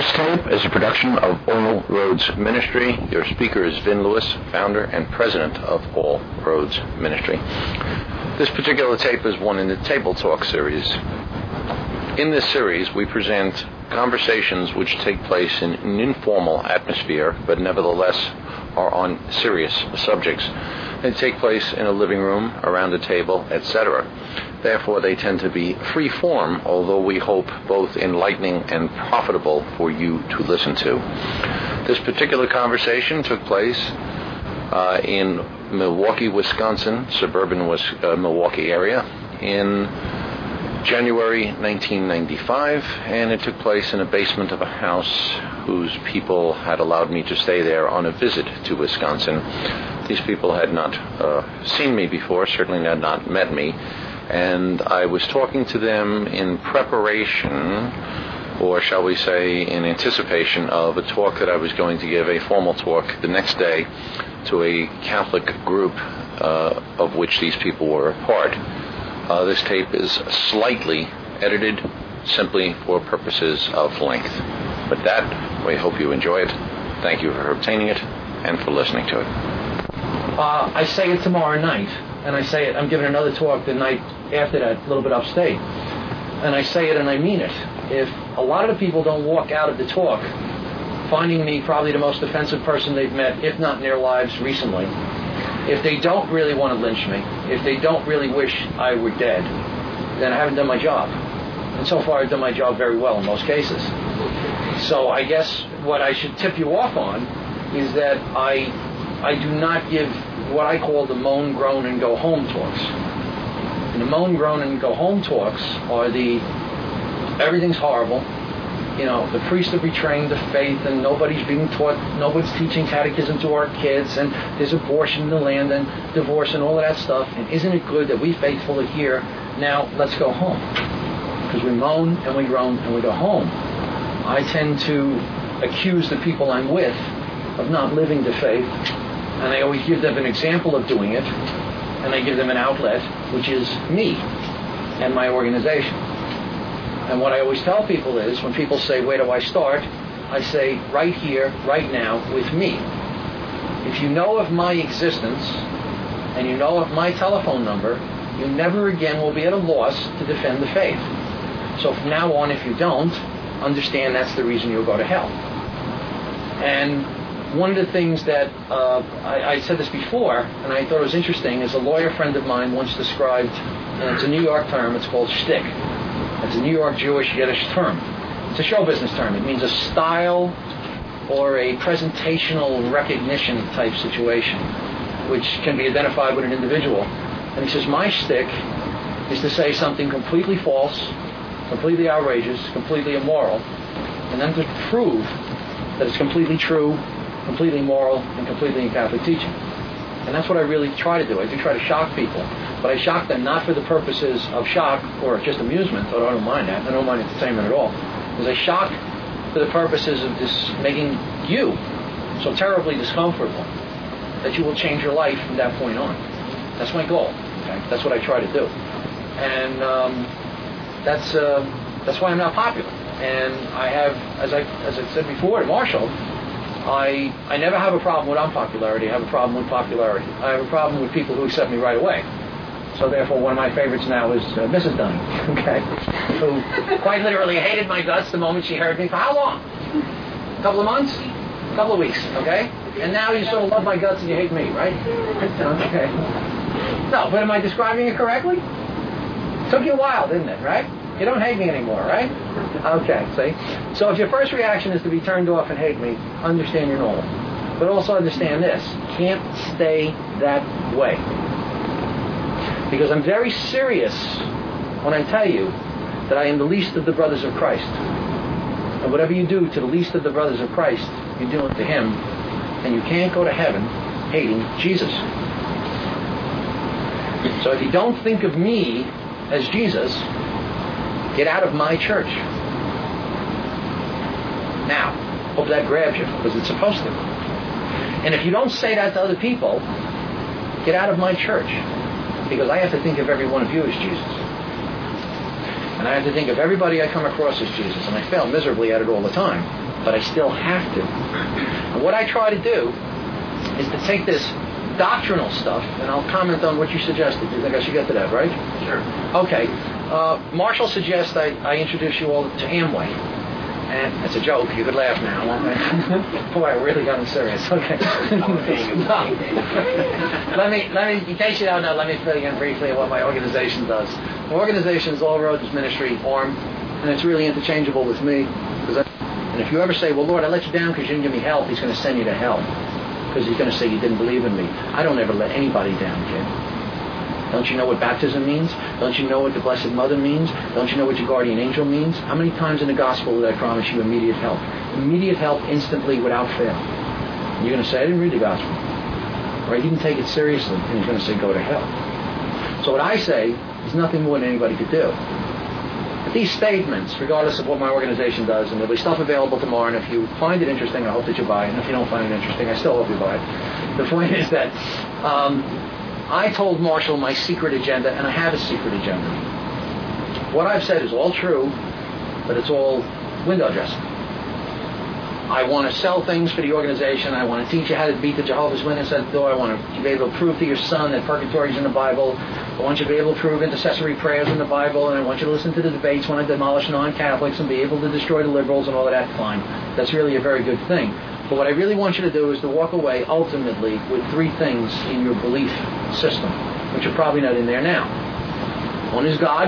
This tape is a production of All Roads Ministry. Your speaker is Vin Lewis, founder and president of All Roads Ministry. This particular tape is one in the Table Talk series. In this series, we present conversations which take place in an informal atmosphere, but nevertheless are on serious subjects. They take place in a living room, around a table, etc. Therefore, they tend to be free-form, although we hope both enlightening and profitable for you to listen to. This particular conversation took place in Milwaukee, Wisconsin, suburban Milwaukee area, in January 1995, and it took place in a basement of a house whose people had allowed me to stay there on a visit to Wisconsin. These people had not seen me before, certainly had not met me, and I was talking to them in preparation, or shall we say in anticipation of a talk that I was going to give, a formal talk the next day to a Catholic group of which these people were a part. This tape is slightly edited simply for purposes of length. With that, we hope you enjoy it. Thank you for obtaining it and for listening to it. I say it tomorrow night, and I say it, I'm giving another talk the night after that, a little bit upstate. And I say it and I mean it. If a lot of the people don't walk out of the talk finding me probably the most offensive person they've met, if not in their lives recently, if they don't really want to lynch me, if they don't really wish I were dead, then I haven't done my job. And so far I've done my job very well in most cases. So I guess what I should tip you off on is that I do not give what I call the moan, groan, and go home talks. And the moan, groan, and go home talks are the everything's horrible. You know, the priests are betraying the faith, and nobody's teaching catechism to our kids, and there's abortion in the land, and divorce, and all of that stuff. And isn't it good that we faithful are here? Now, let's go home. Because we moan, and we groan, and we go home. I tend to accuse the people I'm with of not living the faith, and I always give them an example of doing it, and I give them an outlet, which is me and my organization. And what I always tell people is, when people say, where do I start? I say, right here, right now, with me. If you know of my existence, and you know of my telephone number, you never again will be at a loss to defend the faith. So from now on, if you don't, understand that's the reason you'll go to hell. And one of the things that, I said this before, and I thought it was interesting, is a lawyer friend of mine once described, and it's a New York term, it's called shtick. It's a New York Jewish Yiddish term. It's a show business term. It means a style or a presentational recognition type situation, which can be identified with an individual. And he says, my shtick is to say something completely false, completely outrageous, completely immoral, and then to prove that it's completely true, completely moral, and completely in Catholic teaching. And that's what I really try to do. I do try to shock people. But I shock them not for the purposes of shock or just amusement, although I don't mind that. I don't mind entertainment at all. Because I shock for the purposes of just making you so terribly discomfortable that you will change your life from that point on. That's my goal. Okay? That's what I try to do. And that's why I'm not popular. And I have, as I said before to Marshall, I never have a problem with unpopularity. I have a problem with popularity. I have a problem with people who accept me right away. So therefore, one of my favorites now is Mrs. Dunning, okay, who quite literally hated my guts the moment she heard me. For how long? A couple of months? A couple of weeks, okay? And now you sort of love my guts and you hate me, right? Okay. No, but am I describing it correctly? Took you a while, didn't it, right? You don't hate me anymore, right? Okay, see? So if your first reaction is to be turned off and hate me, understand you're normal. But also understand this, you can't stay that way. Because I'm very serious when I tell you that I am the least of the brothers of Christ. And whatever you do to the least of the brothers of Christ, you do it to him. And you can't go to heaven hating Jesus. So if you don't think of me as Jesus, get out of my church. Now, hope that grabs you, because it's supposed to. And if you don't say that to other people, get out of my church. Because I have to think of every one of you as Jesus. And I have to think of everybody I come across as Jesus. And I fail miserably at it all the time. but I still have to. And what I try to do is to take this doctrinal stuff, and I'll comment on what you suggested. Do you think I should get to that, right? Sure. Okay. Marshall suggests I introduce you all to Amway. And it's a joke. You could laugh now. Boy, I really got serious. Okay. Let me, in case you don't know, let me fill you in briefly on what my organization does. My organization is All Roads Ministry, ORM, and it's really interchangeable with me. And if you ever say, well, Lord, I let you down because you didn't give me help, he's going to send you to hell. Because he's going to say you didn't believe in me. I don't ever let anybody down, kid. Don't you know what baptism means? Don't you know what the Blessed Mother means? Don't you know what your guardian angel means? How many times in the gospel did I promise you immediate help? Immediate help instantly without fail. And you're going to say, I didn't read the gospel. Or I didn't take it seriously. And he's going to say, go to hell. So what I say is nothing more than anybody could do. But these statements, regardless of what my organization does, and there'll be stuff available tomorrow, and if you find it interesting, I hope that you buy it. And if you don't find it interesting, I still hope you buy it. The point is that I told Marshall my secret agenda, and I have a secret agenda. What I've said is all true, but it's all window dressing. I want to sell things for the organization. I want to teach you how to beat the Jehovah's Witness at the door. I want to be able to prove to your son that purgatory is in the Bible. I want you to be able to prove intercessory prayers in the Bible, and I want you to listen to the debates when I demolish non-Catholics and be able to destroy the liberals and all of that. Fine. That's really a very good thing. But what I really want you to do is to walk away ultimately with three things in your belief system, which are probably not in there now. One is God,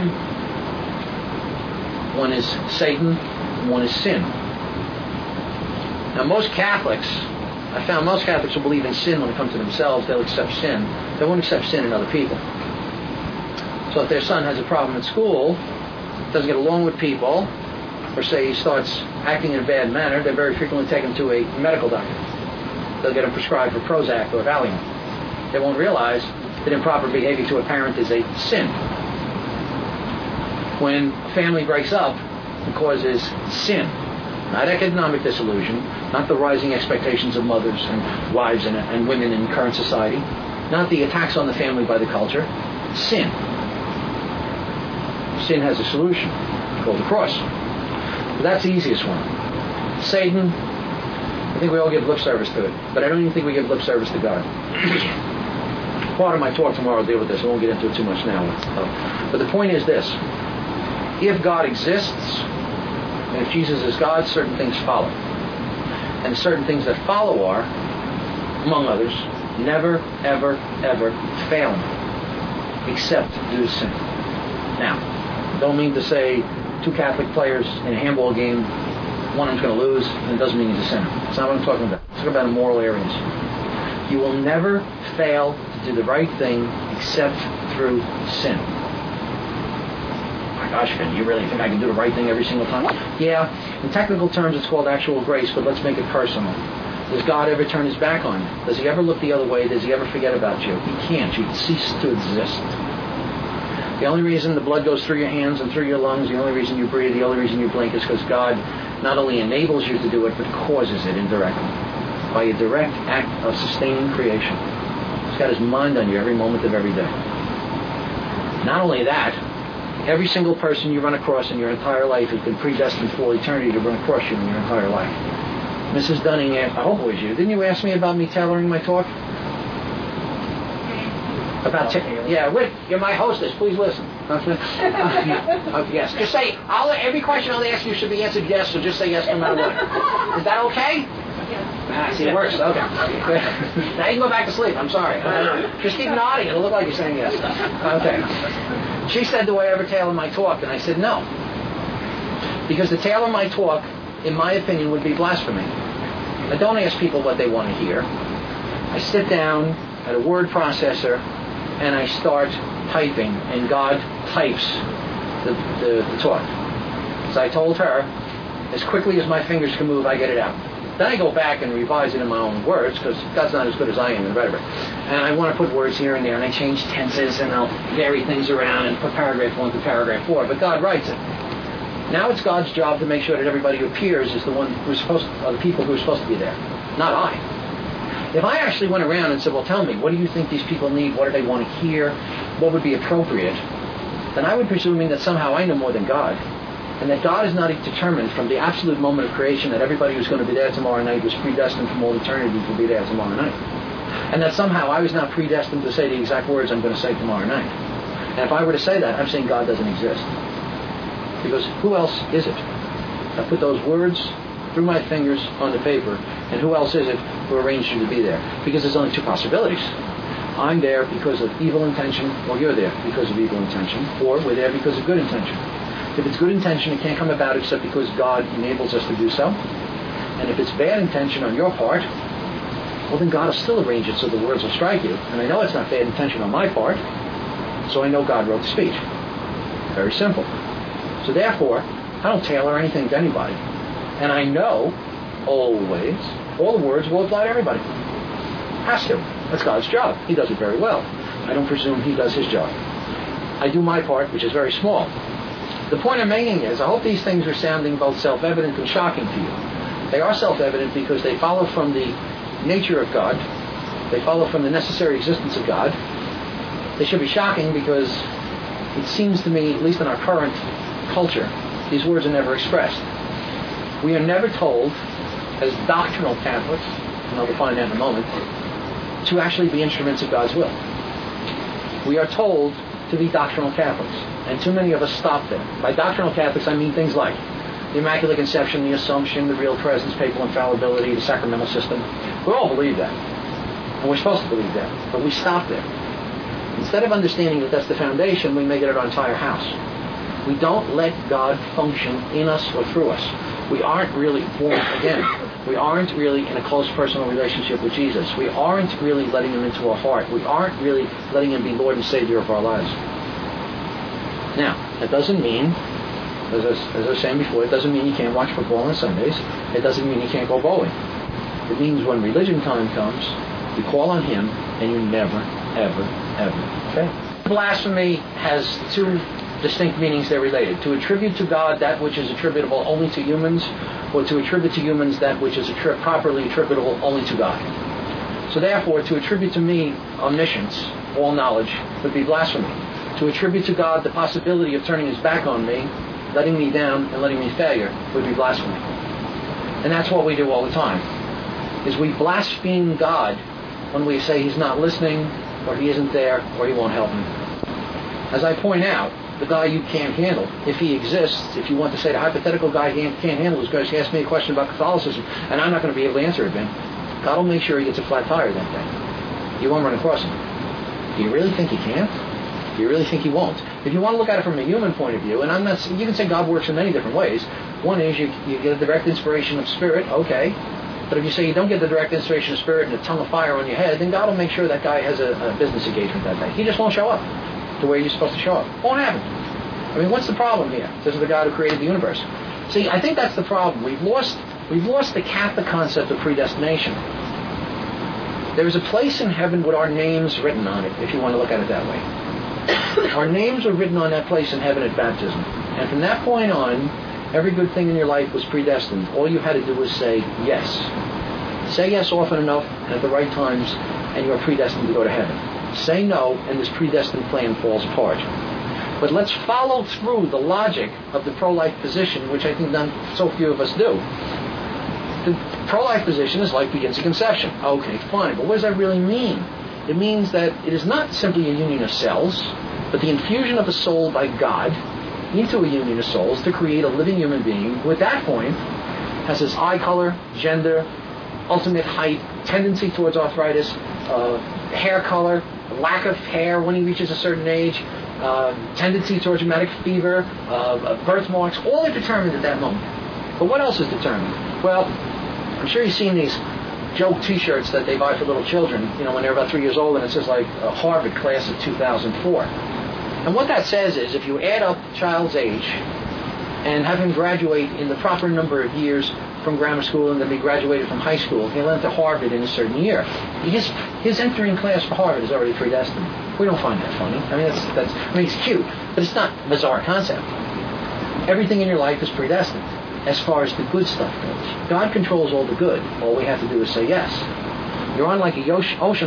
one is Satan, and one is sin. Now most Catholics, I found most Catholics will believe in sin when it comes to themselves. They'll accept sin. They won't accept sin in other people. So if their son has a problem at school, doesn't get along with people, or say he starts acting in a bad manner, they very frequently take him to a medical doctor. They'll get him prescribed for Prozac or Valium. They won't realize that improper behavior to a parent is a sin. When a family breaks up, it causes sin. Not economic disillusion, not the rising expectations of mothers and wives and women in current society, not the attacks on the family by the culture. Sin. Sin has a solution called the cross. That's the easiest one. Satan, I think we all give lip service to it, but I don't even think we give lip service to God. Part of my talk tomorrow will deal with this. I won't get into it too much now. But the point is this. If God exists, and if Jesus is God, certain things follow. And certain things that follow are, among others, never, ever, ever fail me, except due to sin. Now, don't mean to say two Catholic players in a handball game, one of them's going to lose, and it doesn't mean he's a sinner. That's not what I'm talking about. I'm talking about moral areas. You will never fail to do the right thing except through sin. My gosh, Finn, you really think I can do the right thing every single time? Yeah, in technical terms it's called actual grace, but let's make it personal. Does God ever turn his back on you? Does he ever look the other way? Does he ever forget about you? He can't. You cease to exist. The only reason the blood goes through your hands and through your lungs, the only reason you breathe, the only reason you blink is because God not only enables you to do it, but causes it indirectly. By a direct act of sustaining creation. He's got his mind on you every moment of every day. Not only that, every single person you run across in your entire life has been predestined for eternity to run across you in your entire life. Mrs. Dunning, I hope it was you. Didn't you ask me about me tailoring my talk? You're my hostess. Please listen. Yes. Just say, every question I'll ask you should be answered yes, so just say yes no matter what. Is that okay? See, it works. Okay. Now you can go back to sleep. I'm sorry. Just keep nodding. It'll look like you're saying yes. Okay. She said, do I ever tailor my talk? And I said, no. Because to tailor my talk, in my opinion, would be blasphemy. I don't ask people what they want to hear. I sit down at a word processor and I start typing, and God types the talk. So I told her, as quickly as my fingers can move, I get it out. Then I go back and revise it in my own words, because God's not as good as I am in rhetoric. And I want to put words here and there, and I change tenses, and I'll vary things around and put paragraph 1 to paragraph 4. But God writes it. Now it's God's job to make sure that everybody who appears is the one who's the people who are supposed to be there, not I. If I actually went around and said, well, tell me, what do you think these people need? What do they want to hear? What would be appropriate? Then I would be presuming that somehow I know more than God. And that God is not determined from the absolute moment of creation that everybody who's going to be there tomorrow night was predestined from all eternity to be there tomorrow night. And that somehow I was not predestined to say the exact words I'm going to say tomorrow night. And if I were to say that, I'm saying God doesn't exist. Because who else is it? I put those words through my fingers on the paper, and who else is it who arranged you to be there? Because there's only two possibilities. I'm there because of evil intention, or you're there because of evil intention, or we're there because of good intention. If it's good intention, it can't come about except because God enables us to do so. And if it's bad intention on your part, well, then God will still arrange it so the words will strike you. And I know it's not bad intention on my part, so I know God wrote the speech. Very simple. So therefore, I don't tailor anything to anybody. And I know, always, all the words will apply to everybody. Has to. That's God's job. He does it very well. I don't presume He does His job. I do my part, which is very small. The point I'm making is, I hope these things are sounding both self-evident and shocking to you. They are self-evident because they follow from the nature of God. They follow from the necessary existence of God. They should be shocking because it seems to me, at least in our current culture, these words are never expressed. We are never told, as doctrinal Catholics, and I'll define that in a moment, to actually be instruments of God's will. We are told to be doctrinal Catholics, and too many of us stop there. By doctrinal Catholics, I mean things like the Immaculate Conception, the Assumption, the Real Presence, Papal Infallibility, the Sacramental System. We all believe that, and we're supposed to believe that, but we stop there. Instead of understanding that that's the foundation, we make it our entire house. We don't let God function in us or through us. We aren't really born again. We aren't really in a close personal relationship with Jesus. We aren't really letting Him into our heart. We aren't really letting Him be Lord and Savior of our lives. Now, that doesn't mean, as I was saying before, it doesn't mean you can't watch football on Sundays. It doesn't mean you can't go bowling. It means when religion time comes, you call on Him and you never, ever, ever fail. Blasphemy has two distinct meanings. They're related. To attribute to God that which is attributable only to humans, or to attribute to humans that which is properly attributable only to God. So therefore, to attribute to me omniscience, all knowledge, would be blasphemy. To attribute to God the possibility of turning His back on me, letting me down, and letting me failure, would be blasphemy. And that's what we do all the time, is we blaspheme God when we say He's not listening, or He isn't there, or He won't help me. As I point out, the guy you can't handle, if he exists, if you want to say the hypothetical guy he can't handle is going to ask me a question about Catholicism, and I'm not going to be able to answer it, Ben. God will make sure he gets a flat tire that day. You won't run across him. Do you really think he can't? Do you really think he won't? If you want to look at it from a human point of view, and I'm not, you can say God works in many different ways. One is you get a direct inspiration of Spirit, okay. But if you say you don't get the direct inspiration of Spirit and a tongue of fire on your head, then God will make sure that guy has a business engagement that day. He just won't show up the way you're supposed to show up. Won't happen. I mean, what's the problem here? This is the God who created the universe. See, I think that's the problem. We've lost the Catholic concept of predestination. There is a place in heaven with our names written on it, if you want to look at it that way. Our names are written on that place in heaven at baptism. And from that point on, every good thing in your life was predestined. All you had to do was say yes. Say yes often enough at the right times, and you're predestined to go to heaven. Say no, and this predestined plan falls apart. But let's follow through the logic of the pro-life position, which I think so few of us do. The pro-life position is life begins at conception. Okay, fine, but what does that really mean? It means that it is not simply a union of cells, but the infusion of a soul by God into a union of souls to create a living human being who at that point has his eye color, gender, ultimate height, tendency towards arthritis, hair color, lack of hair when he reaches a certain age, tendency towards rheumatic fever, birthmarks, all are determined at that moment. But what else is determined? Well, I'm sure you've seen these joke T-shirts that they buy for little children, when they're about 3 years old, and it says like Harvard class of 2004. And what that says is if you add up the child's age and have him graduate in the proper number of years from grammar school and then be graduated from high school, he'll enter Harvard in a certain year. His entering class for Harvard is already predestined. We don't find that funny. I mean, it's cute, but it's not a bizarre concept. Everything in your life is predestined as far as the good stuff goes. God controls all the good. All we have to do is say yes. You're on like a ocean liner.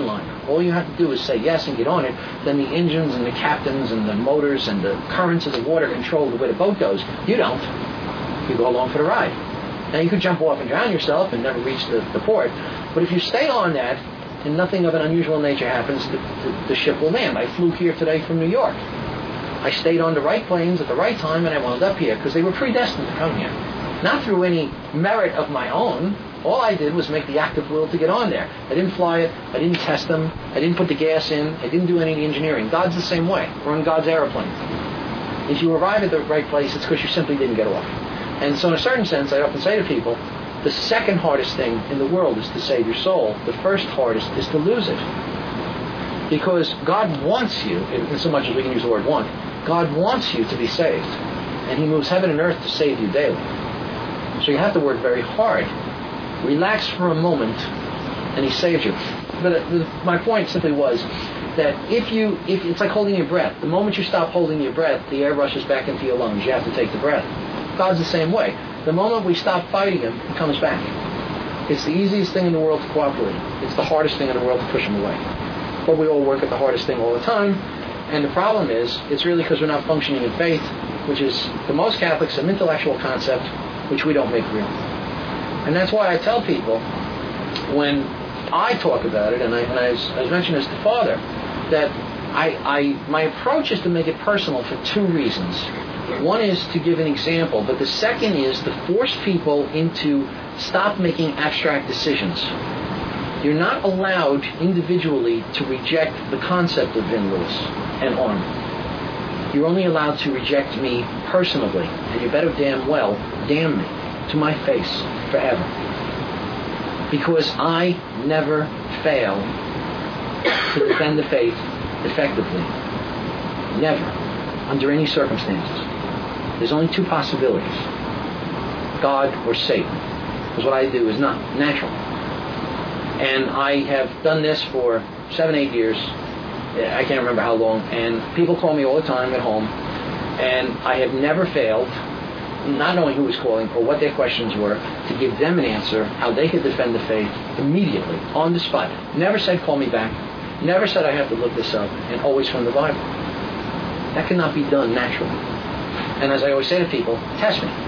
all you have to do is say yes and get on it, then the engines and the captains and the motors and the currents of the water control the way the boat goes. You don't. You go along for the ride. Now, you could jump off and drown yourself and never reach the port, but if you stay on that and nothing of an unusual nature happens, the ship will land. I flew here today from New York. I stayed on the right planes at the right time, and I wound up here because they were predestined to come here. Not through any merit of my own. All I did was make the active will to get on there. I didn't fly it. I didn't test them. I didn't put the gas in. I didn't do any of the engineering. God's the same way. We're on God's airplane. If you arrive at the right place, it's because you simply didn't get off. And so in a certain sense, I often say to people, the second hardest thing in the world is to save your soul. The first hardest is to lose it. Because God wants you, in so much as we can use the word want, God wants you to be saved. And He moves heaven and earth to save you daily. So you have to work very hard. Relax for a moment, and He saves you. But my point simply was that if it's like holding your breath. The moment you stop holding your breath, the air rushes back into your lungs. You have to take the breath. God's the same way. The moment we stop fighting Him, He comes back. It's the easiest thing in the world to cooperate. It's the hardest thing in the world to push Him away. But we all work at the hardest thing all the time. And the problem is, it's really because we're not functioning in faith, which is, for most Catholics, an intellectual concept which we don't make real. And that's why I tell people, when I talk about it, and I mentioned this to Father, that my approach is to make it personal for two reasons. One is to give an example, but the second is to force people into stop making abstract decisions. You're not allowed individually to reject the concept of Vin Lewis and Arm. You're only allowed to reject me personally, and you better damn well damn me to my face forever. Because I never fail to defend the faith effectively. Never. Under any circumstances. There's only two possibilities. God or Satan. Because what I do is not natural. And I have done this for 7-8 years. I can't remember how long. And people call me all the time at home. And I have never failed, not knowing who was calling or what their questions were, to give them an answer, how they could defend the faith immediately, on the spot. Never said, call me back. Never said, I have to look this up. And always from the Bible. That cannot be done naturally. And as I always say to people, test me.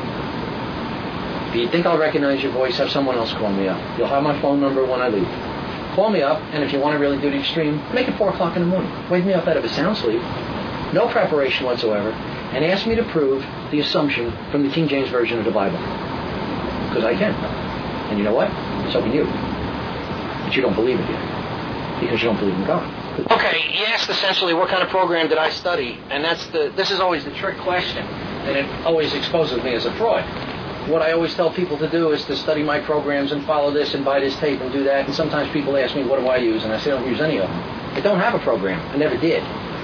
If you think I'll recognize your voice, have someone else call me up. You'll have my phone number when I leave. Call me up, and if you want to really do the extreme, make it 4 o'clock in the morning. Wake me up out of a sound sleep, no preparation whatsoever, and ask me to prove the assumption from the King James Version of the Bible. Because I can. And you know what? So can you. But you don't believe it yet. Because you don't believe in God. Okay, he asked essentially what kind of program did I study, and this is always the trick question, and it always exposes me as a fraud. What I always tell people to do is to study my programs and follow this and buy this tape and do that, and sometimes people ask me, what do I use? And I say, I don't use any of them. I don't have a program. I never did.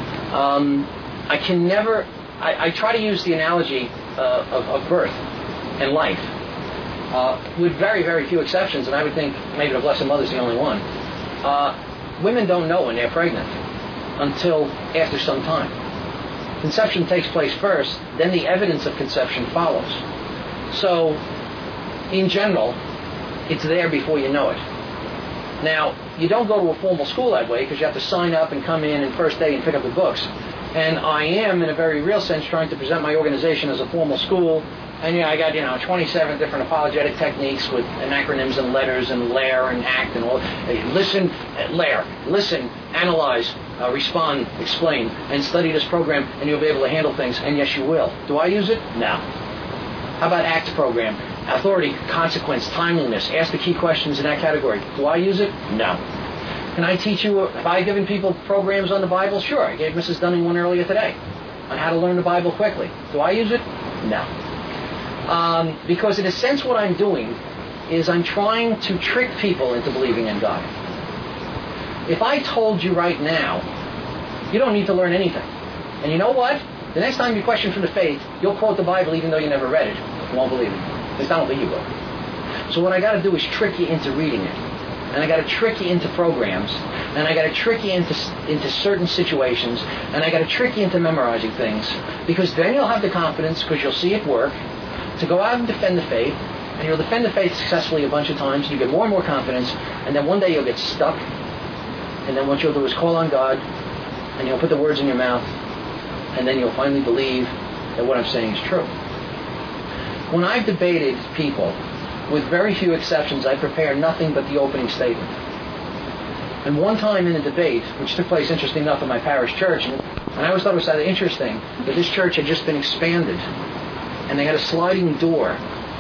I try to use the analogy of birth and life, with very, very few exceptions, and I would think maybe the Blessed Mother's the only one. Women don't know when they're pregnant until after some time. Conception takes place first, then the evidence of conception follows. So, in general, it's there before you know it. Now, you don't go to a formal school that way because you have to sign up and come in and first day and pick up the books. And I am, in a very real sense, trying to present my organization as a formal school. And I got 27 different apologetic techniques with acronyms and letters and lair and act and all. Listen, analyze, respond, explain, and study this program, and you'll be able to handle things. And yes, you will. Do I use it? No. How about ACT program? Authority, consequence, timeliness. Ask the key questions in that category. Do I use it? No. Can I teach you? Have I given people programs on the Bible? Sure. I gave Mrs. Dunning one earlier today on how to learn the Bible quickly. Do I use it? No. Because in a sense what I'm doing is I'm trying to trick people into believing in God. If I told you right now, you don't need to learn anything. And you know what? The next time you question for the faith, you'll quote the Bible even though you never read it. You won't believe it. At least I don't think you will. So what I got to do is trick you into reading it. And I got to trick you into programs. And I got to trick you into certain situations. And I got to trick you into memorizing things. Because then you'll have the confidence, because you'll see it work, to go out and defend the faith. And you'll defend the faith successfully a bunch of times. And you get more and more confidence. And then one day you'll get stuck. And then what you'll do is call on God, and He'll put the words in your mouth, and then you'll finally believe that what I'm saying is true. When I've debated people, with very few exceptions, I prepare nothing but the opening statement. And one time in a debate, which took place, interesting enough, in my parish church, and I always thought it was rather interesting that this church had just been expanded, and they had a sliding door.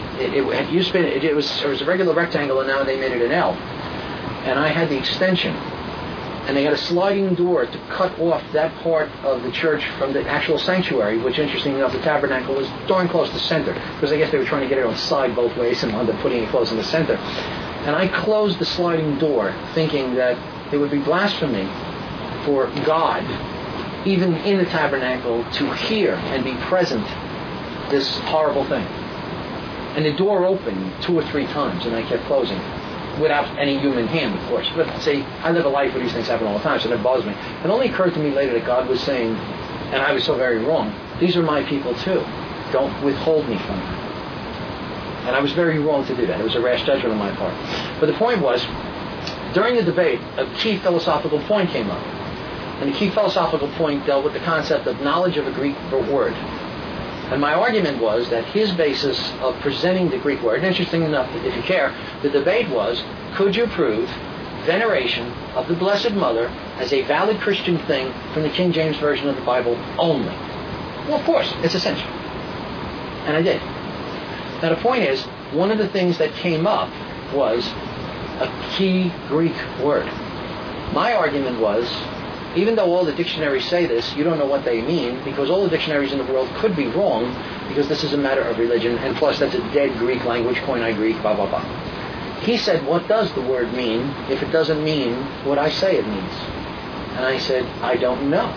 It was a regular rectangle, and now they made it an L. And I had the extension, and they had a sliding door to cut off that part of the church from the actual sanctuary, which, interestingly enough, the tabernacle was darn close to center, because I guess they were trying to get it on side both ways and wound up putting it close in the center. And I closed the sliding door, thinking that it would be blasphemy for God, even in the tabernacle, to hear and be present this horrible thing. And the door opened 2 or 3 times, and I kept closing without any human hand, of course. But see, I live a life where these things happen all the time, so that bothers me. It only occurred to me later that God was saying, and I was so very wrong, these are my people too. Don't withhold me from them. And I was very wrong to do that. It was a rash judgment on my part. But the point was, during the debate, a key philosophical point came up. And the key philosophical point dealt with the concept of knowledge of a Greek word. And my argument was that his basis of presenting the Greek word, and interesting enough, if you care, the debate was, could you prove veneration of the Blessed Mother as a valid Christian thing from the King James Version of the Bible only? Well, of course, it's essential. And I did. Now the point is, one of the things that came up was a key Greek word. My argument was, even though all the dictionaries say this, you don't know what they mean, because all the dictionaries in the world could be wrong, because this is a matter of religion, and plus that's a dead Greek language, Koine Greek, blah, blah, blah. He said, what does the word mean if it doesn't mean what I say it means? And I said, I don't know.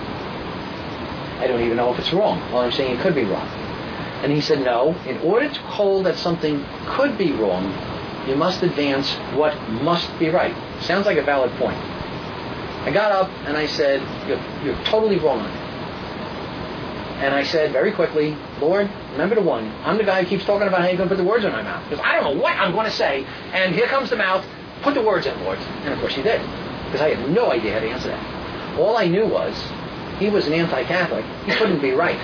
I don't even know if it's wrong. All I'm saying, it could be wrong. And he said, no, in order to hold that something could be wrong, you must advance what must be right. Sounds like a valid point. I got up and I said, you're totally wrong on it. And I said very quickly, Lord, remember the one. I'm the guy who keeps talking about how you're going to put the words in my mouth. Because I don't know what I'm going to say. And here comes the mouth. Put the words in, Lord. And of course he did. Because I had no idea how to answer that. All I knew was he was an anti-Catholic. He couldn't be right.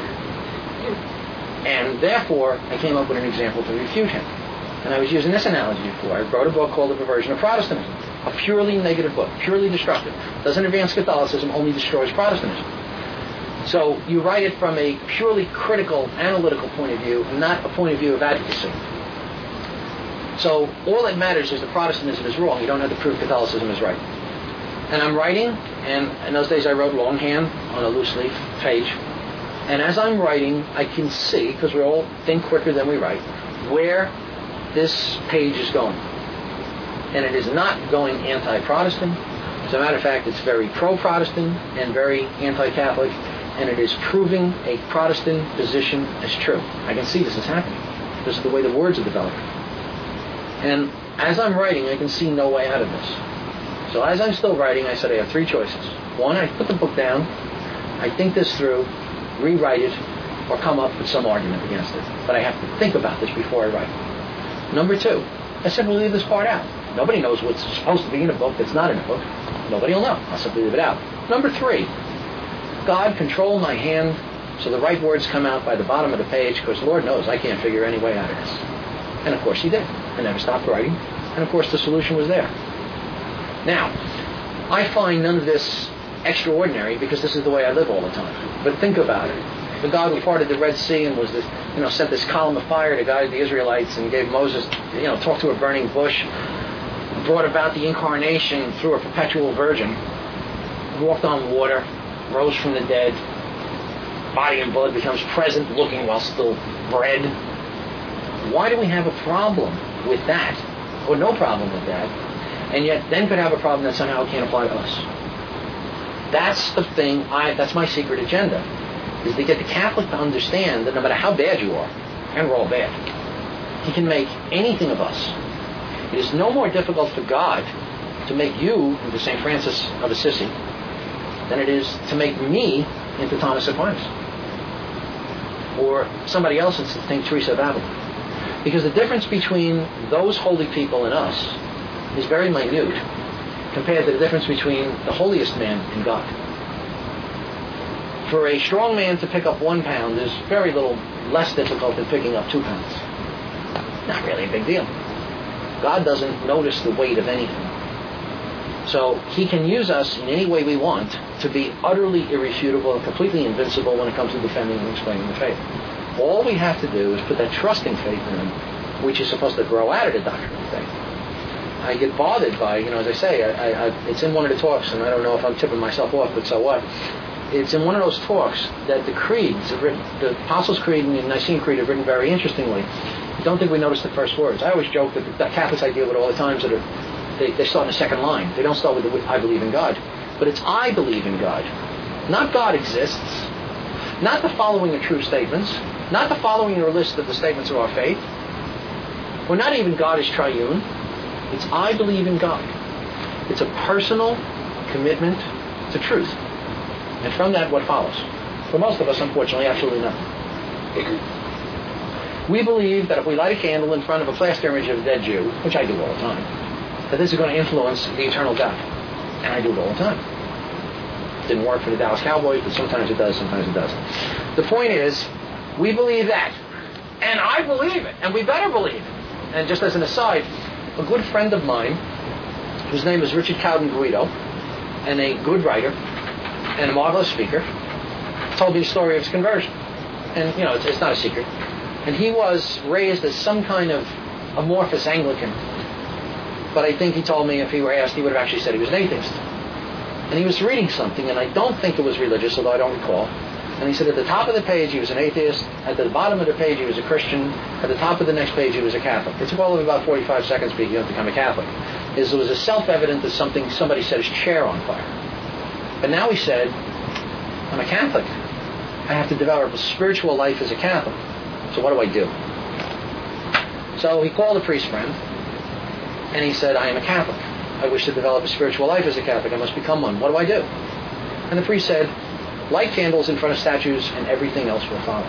And therefore, I came up with an example to refute him. And I was using this analogy before. I wrote a book called The Perversion of Protestantism. A purely negative book, purely destructive. Doesn't advance Catholicism, only destroys Protestantism. So you write it from a purely critical, analytical point of view, and not a point of view of advocacy. So all that matters is that Protestantism is wrong. You don't have to prove Catholicism is right. And I'm writing, and in those days I wrote longhand on a loose leaf page. And as I'm writing, I can see, because we all think quicker than we write, where this page is going. And it is not going anti-Protestant. As a matter of fact, it's very pro-Protestant and very anti-Catholic, and it is proving a Protestant position as true. I can see this is happening. This is the way the words are developing. And as I'm writing, I can see no way out of this. So as I'm still writing, I said I have 3 choices. 1, I put the book down, I think this through, rewrite it, or come up with some argument against it. But I have to think about this before I write. Number 2, I simply leave this part out. Nobody knows what's supposed to be in a book that's not in a book. Nobody will know. I'll simply leave it out. Number 3, God, control my hand so the right words come out by the bottom of the page, because Lord knows I can't figure any way out of this. And of course he did. I never stopped writing. And of course the solution was there. Now, I find none of this extraordinary because this is the way I live all the time. But think about it. The God who parted the Red Sea and was this, sent this column of fire to guide the Israelites and gave Moses, talk to a burning bush, brought about the incarnation through a perpetual virgin, walked on water, rose from the dead, body and blood becomes present looking while still bread. Why do we have a problem with that, or no problem with that, and yet then could have a problem that somehow can't apply to us? That's the thing, that's my secret agenda, is to get the Catholic to understand that no matter how bad you are, and we're all bad, he can make anything of us. It is no more difficult for God to make you into St. Francis of Assisi than it is to make me into Thomas Aquinas or somebody else into St. Teresa of Avila. Because the difference between those holy people and us is very minute. compared to the difference between the holiest man and God. For a strong man to pick up 1 pound is very little less difficult than picking up 2 pounds. Not really a big deal. God doesn't notice the weight of anything. So He can use us in any way we want to be utterly irrefutable and completely invincible when it comes to defending and explaining the faith. All we have to do is put that trusting faith in Him, which is supposed to grow out of the doctrine of faith. I get bothered by, as I say, it's in one of the talks, and I don't know if I'm tipping myself off, but so what? It's in one of those talks that the creeds, the Apostles' Creed and the Nicene Creed are written very interestingly. I don't think we notice the first words. I always joke that the Catholics I deal with all the time that they start in the second line. They don't start with I believe in God. But it's I believe in God. Not God exists. Not the following are true statements. Not the following are a list of the statements of our faith. Or not even God is triune. It's I believe in God. It's a personal commitment to truth. And from that, what follows? For most of us, unfortunately, absolutely nothing. We believe that if we light a candle in front of a plaster image of a dead Jew, which I do all the time, that this is going to influence the eternal God. And I do it all the time. It didn't work for the Dallas Cowboys, but sometimes it does, sometimes it doesn't. The point is, we believe that. And I believe it. And we better believe it. And just as an aside, a good friend of mine, whose name is Richard Cowden Guido, and a good writer, and a marvelous speaker, told me the story of his conversion. And, it's not a secret. And he was raised as some kind of amorphous Anglican. But I think he told me if he were asked, he would have actually said he was an atheist. And he was reading something, and I don't think it was religious, although I don't recall. And he said at the top of the page he was an atheist, at the bottom of the page he was a Christian, at the top of the next page he was a Catholic. It took all of about 45 seconds for him to become a Catholic. It was as self-evident as somebody set his chair on fire. But now he said, I'm a Catholic. I have to develop a spiritual life as a Catholic. So what do I do? So he called a priest friend, and he said, I am a Catholic. I wish to develop a spiritual life as a Catholic. I must become one. What do I do? And the priest said, light candles in front of statues and everything else will follow.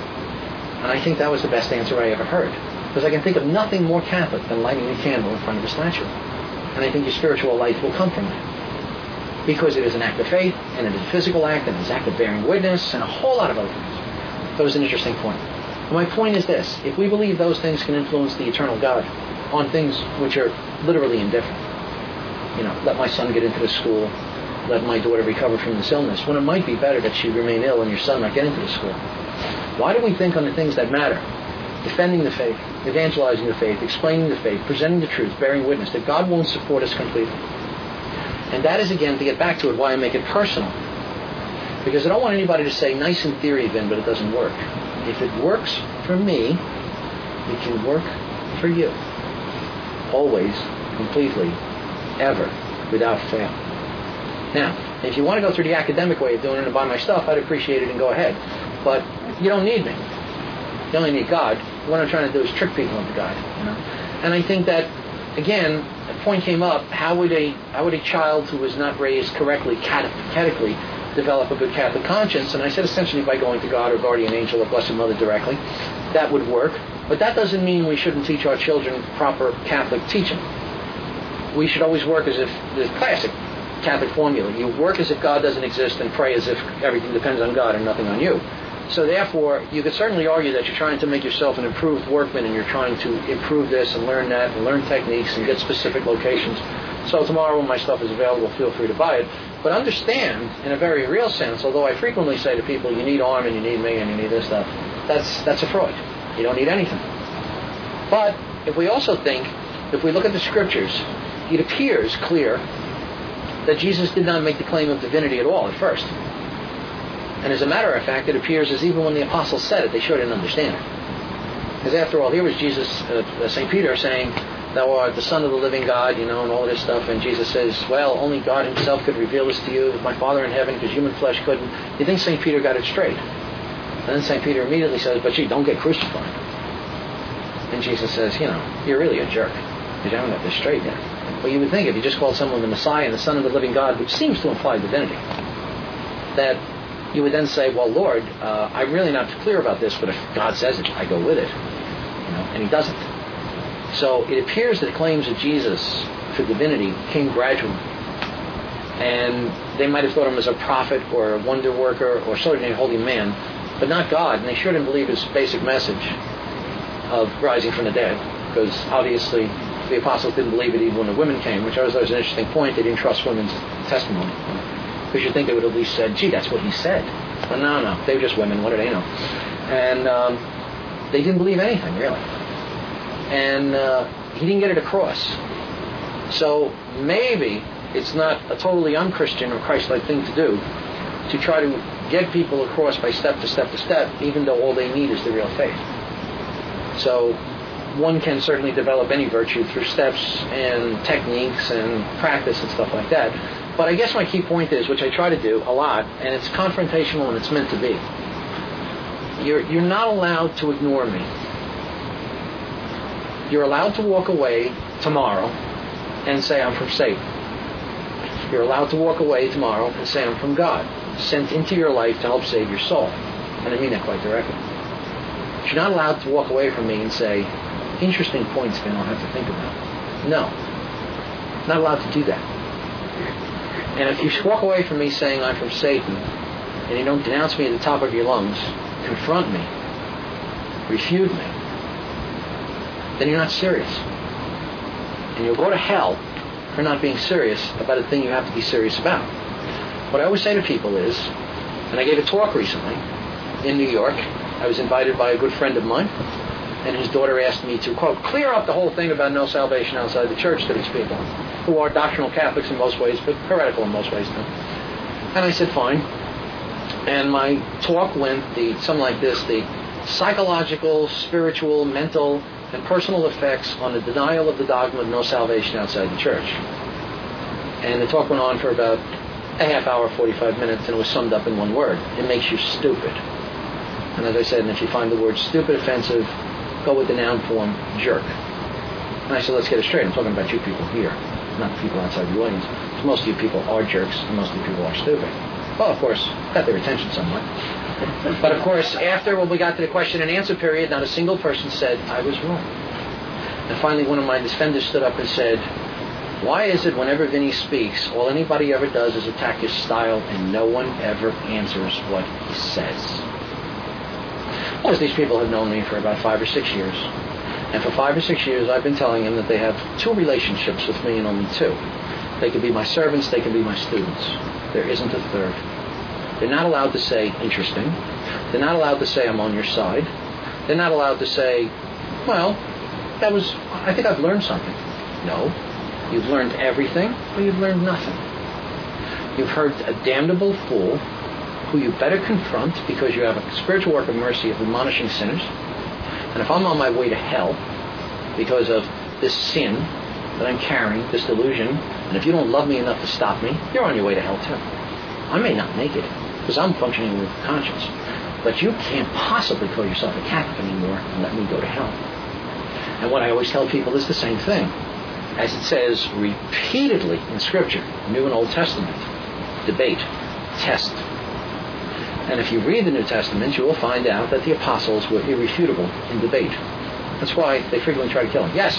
And I think that was the best answer I ever heard. Because I can think of nothing more Catholic than lighting a candle in front of a statue. And I think your spiritual life will come from that. Because it is an act of faith, and it is a physical act, and it is an act of bearing witness, and a whole lot of other things. That was an interesting point. And my point is this. If we believe those things can influence the eternal God on things which are literally indifferent, let my son get into the school, let my daughter recover from this illness, when it might be better that she remain ill and your son not get into the school. Why do we think on the things that matter? Defending the faith, evangelizing the faith, explaining the faith, presenting the truth, bearing witness, that God won't support us completely. And that is, again, to get back to it, why I make it personal. Because I don't want anybody to say, nice in theory, Vin, but it doesn't work. If it works for me, it can work for you. Always, completely, ever, without fail. Now, if you want to go through the academic way of doing it and buy my stuff, I'd appreciate it and go ahead. But you don't need me. You only need God. What I'm trying to do is trick people into God. And I think that, again, a point came up, how would a child who was not raised correctly, catechically, develop a good Catholic conscience? And I said essentially by going to God or guardian angel or Blessed Mother directly. That would work. But that doesn't mean we shouldn't teach our children proper Catholic teaching. We should always work as if the classic Catholic formula. You work as if God doesn't exist and pray as if everything depends on God and nothing on you. So therefore, you could certainly argue that you're trying to make yourself an improved workman and you're trying to improve this and learn that and learn techniques and get specific locations. So tomorrow when my stuff is available, feel free to buy it. But understand, in a very real sense, although I frequently say to people, you need Arm and you need me and you need this stuff, that's a fraud. You don't need anything. But if we also think, if we look at the Scriptures, it appears clear that Jesus did not make the claim of divinity at all at first. And as a matter of fact, it appears as even when the apostles said it, they sure didn't understand it. Because after all, here was Jesus, St. Peter, saying, thou art the Son of the living God, and all of this stuff. And Jesus says, well, only God himself could reveal this to you, my Father in heaven, because human flesh couldn't. You think St. Peter got it straight? And then St. Peter immediately says, but gee, don't get crucified. And Jesus says, you're really a jerk, because you haven't got this straight yet. Well, you would think if you just called someone the Messiah and the Son of the living God, which seems to imply divinity, that you would then say, well, Lord, I'm really not clear about this, but if God says it, I go with it. And he doesn't. So it appears that claims of Jesus for divinity came gradually. And they might have thought him as a prophet or a wonder worker or sort of a holy man, but not God. And they sure didn't believe his basic message of rising from the dead, because obviously the apostles didn't believe it even when the women came, which I always thought was an interesting point. They didn't trust women's testimony. Because you'd think they would have at least said, gee, that's what he said. But no, they were just women. What do they know? And they didn't believe anything, really. And he didn't get it across. So maybe it's not a totally un-Christian or Christ-like thing to do to try to get people across by step to step to step, even though all they need is the real faith. So one can certainly develop any virtue through steps and techniques and practice and stuff like that. But I guess my key point is, which I try to do a lot, and it's confrontational and it's meant to be. You're not allowed to ignore me. You're allowed to walk away tomorrow and say, I'm from Satan. You're allowed to walk away tomorrow and say, I'm from God, sent into your life to help save your soul. And I mean that quite directly. But you're not allowed to walk away from me and say, interesting points, Vin, I'll have to think about. No. Not allowed to do that. And if you walk away from me saying I'm from Satan, and you don't denounce me at the top of your lungs, confront me, refute me, then you're not serious. And you'll go to hell for not being serious about a thing you have to be serious about. What I always say to people is, and I gave a talk recently in New York. I was invited by a good friend of mine, and his daughter asked me to, quote, clear up the whole thing about no salvation outside the church to these people, who are doctrinal Catholics in most ways, but heretical in most ways too. And I said, fine. And my talk went something like this: the psychological, spiritual, mental, and personal effects on the denial of the dogma of no salvation outside the church. And the talk went on for about a half hour, 45 minutes, and it was summed up in one word: it makes you stupid. And as I said, and if you find the word stupid offensive, go with the noun form jerk. And I said, let's get it straight. I'm talking about you people here, not the people outside the audience. Because most of you people are jerks, and most of you people are stupid. Well, of course, got their attention somewhat. But of course, after when we got to the question and answer period, not a single person said, I was wrong. And finally, one of my defenders stood up and said, why is it whenever Vinny speaks, all anybody ever does is attack his style, and no one ever answers what he says? Because these people have known me for about 5 or 6 years. And for 5 or 6 years, I've been telling them that they have 2 relationships with me, and only 2. They can be my servants, they can be my students. There isn't a third. They're not allowed to say, interesting. They're not allowed to say, I'm on your side. They're not allowed to say, well, I think I've learned something. No. You've learned everything, or you've learned nothing. You've heard a damnable fool who you better confront, because you have a spiritual work of mercy of admonishing sinners. And if I'm on my way to hell because of this sin that I'm carrying, this delusion, and if you don't love me enough to stop me, you're on your way to hell too. I may not make it because I'm functioning with conscience, but you can't possibly call yourself a Catholic anymore and let me go to hell. And what I always tell people is the same thing, as it says repeatedly in Scripture, New and Old Testament: debate, test. And if you read the New Testament, you will find out that the apostles were irrefutable in debate. That's why they frequently try to kill him. Yes?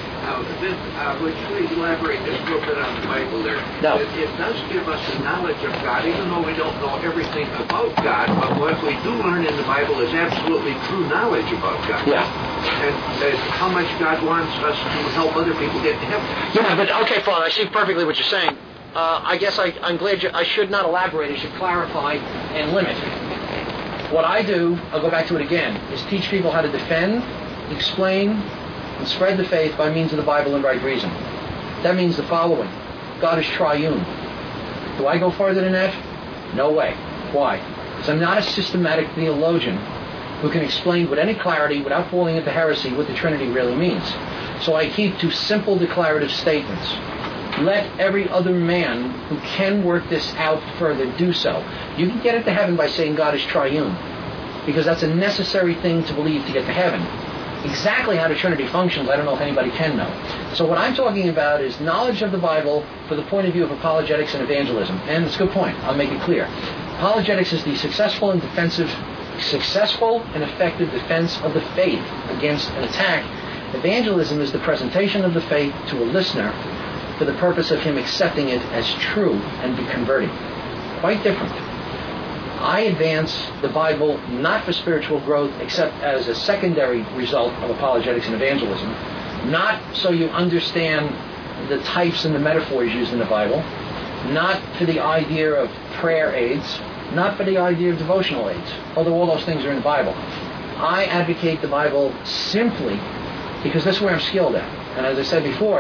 Would you elaborate just a little bit on the Bible there? No. It does give us the knowledge of God, even though we don't know everything about God, but what we do learn in the Bible is absolutely true knowledge about God. Yeah. And how much God wants us to help other people get to heaven. Yeah, but okay, Father, I see perfectly what you're saying. I guess I'm glad I should not elaborate. I should clarify and limit. What I do, I'll go back to it again, is teach people how to defend, explain, and spread the faith by means of the Bible and right reason. That means the following: God is triune. Do I go farther than that? No way. Why? Because I'm not a systematic theologian who can explain with any clarity, without falling into heresy, what the Trinity really means. So I keep to simple declarative statements. Let every other man who can work this out further do so. You can get into heaven by saying God is triune, because that's a necessary thing to believe to get to heaven. Exactly how the Trinity functions, I don't know if anybody can know. So what I'm talking about is knowledge of the Bible for the point of view of apologetics and evangelism. And it's a good point. I'll make it clear. Apologetics is the successful and effective defense of the faith against an attack. Evangelism is the presentation of the faith to a listener for the purpose of him accepting it as true and be converted. Quite different. I advance the Bible not for spiritual growth except as a secondary result of apologetics and evangelism, not so you understand the types and the metaphors used in the Bible, not for the idea of prayer aids, not for the idea of devotional aids, although all those things are in the Bible. I advocate the Bible simply because this is where I'm skilled at. And as I said before,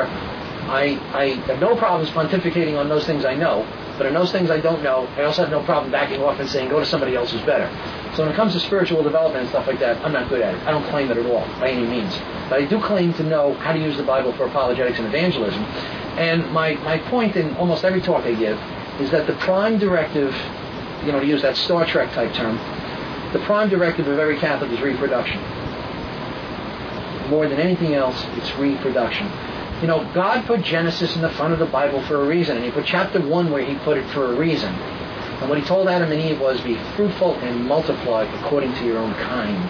I have no problems pontificating on those things I know, but in those things I don't know, I also have no problem backing off and saying, go to somebody else who's better. So when it comes to spiritual development and stuff like that, I'm not good at it. I don't claim it at all, by any means. But I do claim to know how to use the Bible for apologetics and evangelism. And my point in almost every talk I give is that the prime directive, to use that Star Trek type term, the prime directive of every Catholic is reproduction. More than anything else, it's reproduction. God put Genesis in the front of the Bible for a reason, and He put chapter 1 where He put it for a reason. And what He told Adam and Eve was, be fruitful and multiply according to your own kind.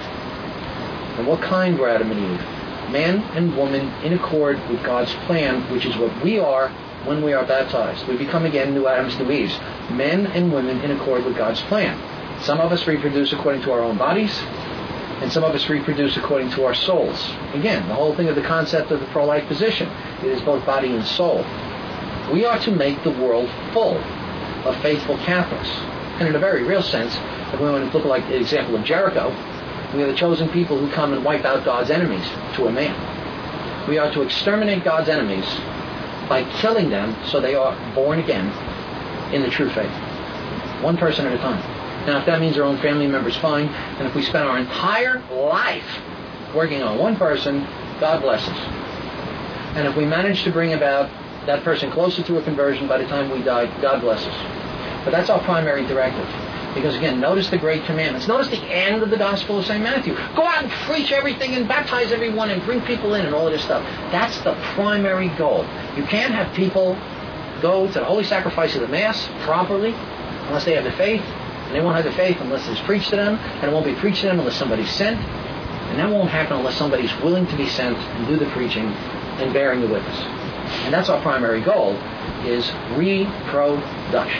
And what kind were Adam and Eve? Man and woman in accord with God's plan, which is what we are when we are baptized. We become again new Adams, new Eves. Men and women in accord with God's plan. Some of us reproduce according to our own bodies, and some of us reproduce according to our souls. Again, the whole thing of the concept of the pro-life position, it is both body and soul. We are to make the world full of faithful Catholics. And in a very real sense, if we want to look like the example of Jericho, we are the chosen people who come and wipe out God's enemies to a man. We are to exterminate God's enemies by killing them so they are born again in the true faith. One person at a time. Now, if that means our own family members, fine. And if we spend our entire life working on one person, God bless us. And if we manage to bring about that person closer to a conversion by the time we die, God bless us. But that's our primary directive. Because again, notice the great commandments. Notice the end of the Gospel of St. Matthew. Go out and preach everything and baptize everyone and bring people in and all of this stuff. That's the primary goal. You can't have people go to the holy sacrifice of the Mass properly unless they have the faith. And they won't have the faith unless it's preached to them. And it won't be preached to them unless somebody's sent. And that won't happen unless somebody's willing to be sent and do the preaching and bearing the witness. And that's our primary goal, is reproduction.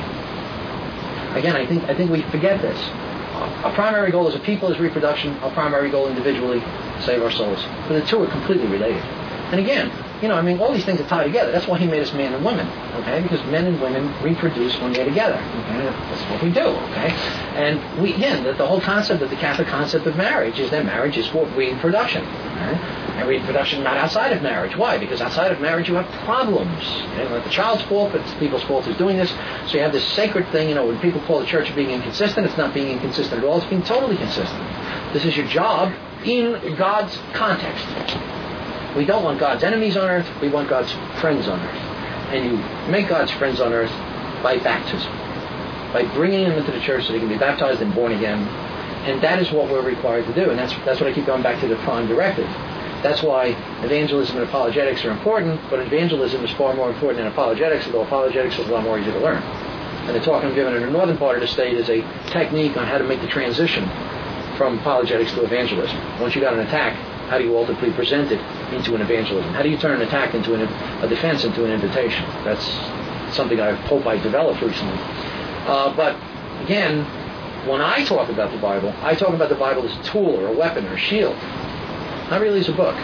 Again, I think we forget this. Our primary goal as a people is reproduction. Our primary goal individually, save our souls. But the two are completely related. And again, all these things are tied together. That's why He made us man and women, okay? Because men and women reproduce when they're together, okay? That's what we do, okay? And the whole concept of the Catholic concept of marriage is that marriage is for reproduction, okay? And reproduction not outside of marriage. Why? Because outside of marriage you have problems. It's not the child's fault, but it's people's fault who's doing this. So you have this sacred thing, when people call the church being inconsistent, it's not being inconsistent at all, it's being totally consistent. This is your job in God's context. We don't want God's enemies on earth, we want God's friends on earth. And you make God's friends on earth by baptism. By bringing them into the church so they can be baptized and born again. And that is what we're required to do. And that's what I keep going back to the prime directive. That's why evangelism and apologetics are important, but evangelism is far more important than apologetics, although apologetics is a lot more easy to learn. And the talk I'm giving in the northern part of the state is a technique on how to make the transition from apologetics to evangelism. Once you got an attack, how do you ultimately present it into an evangelism? How do you turn an attack into a defense into an invitation? That's something I hope I developed recently. But again, when I talk about the Bible, I talk about the Bible as a tool or a weapon or a shield. Not really as a book.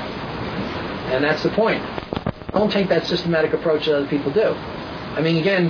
And that's the point. Don't take that systematic approach that other people do. Again,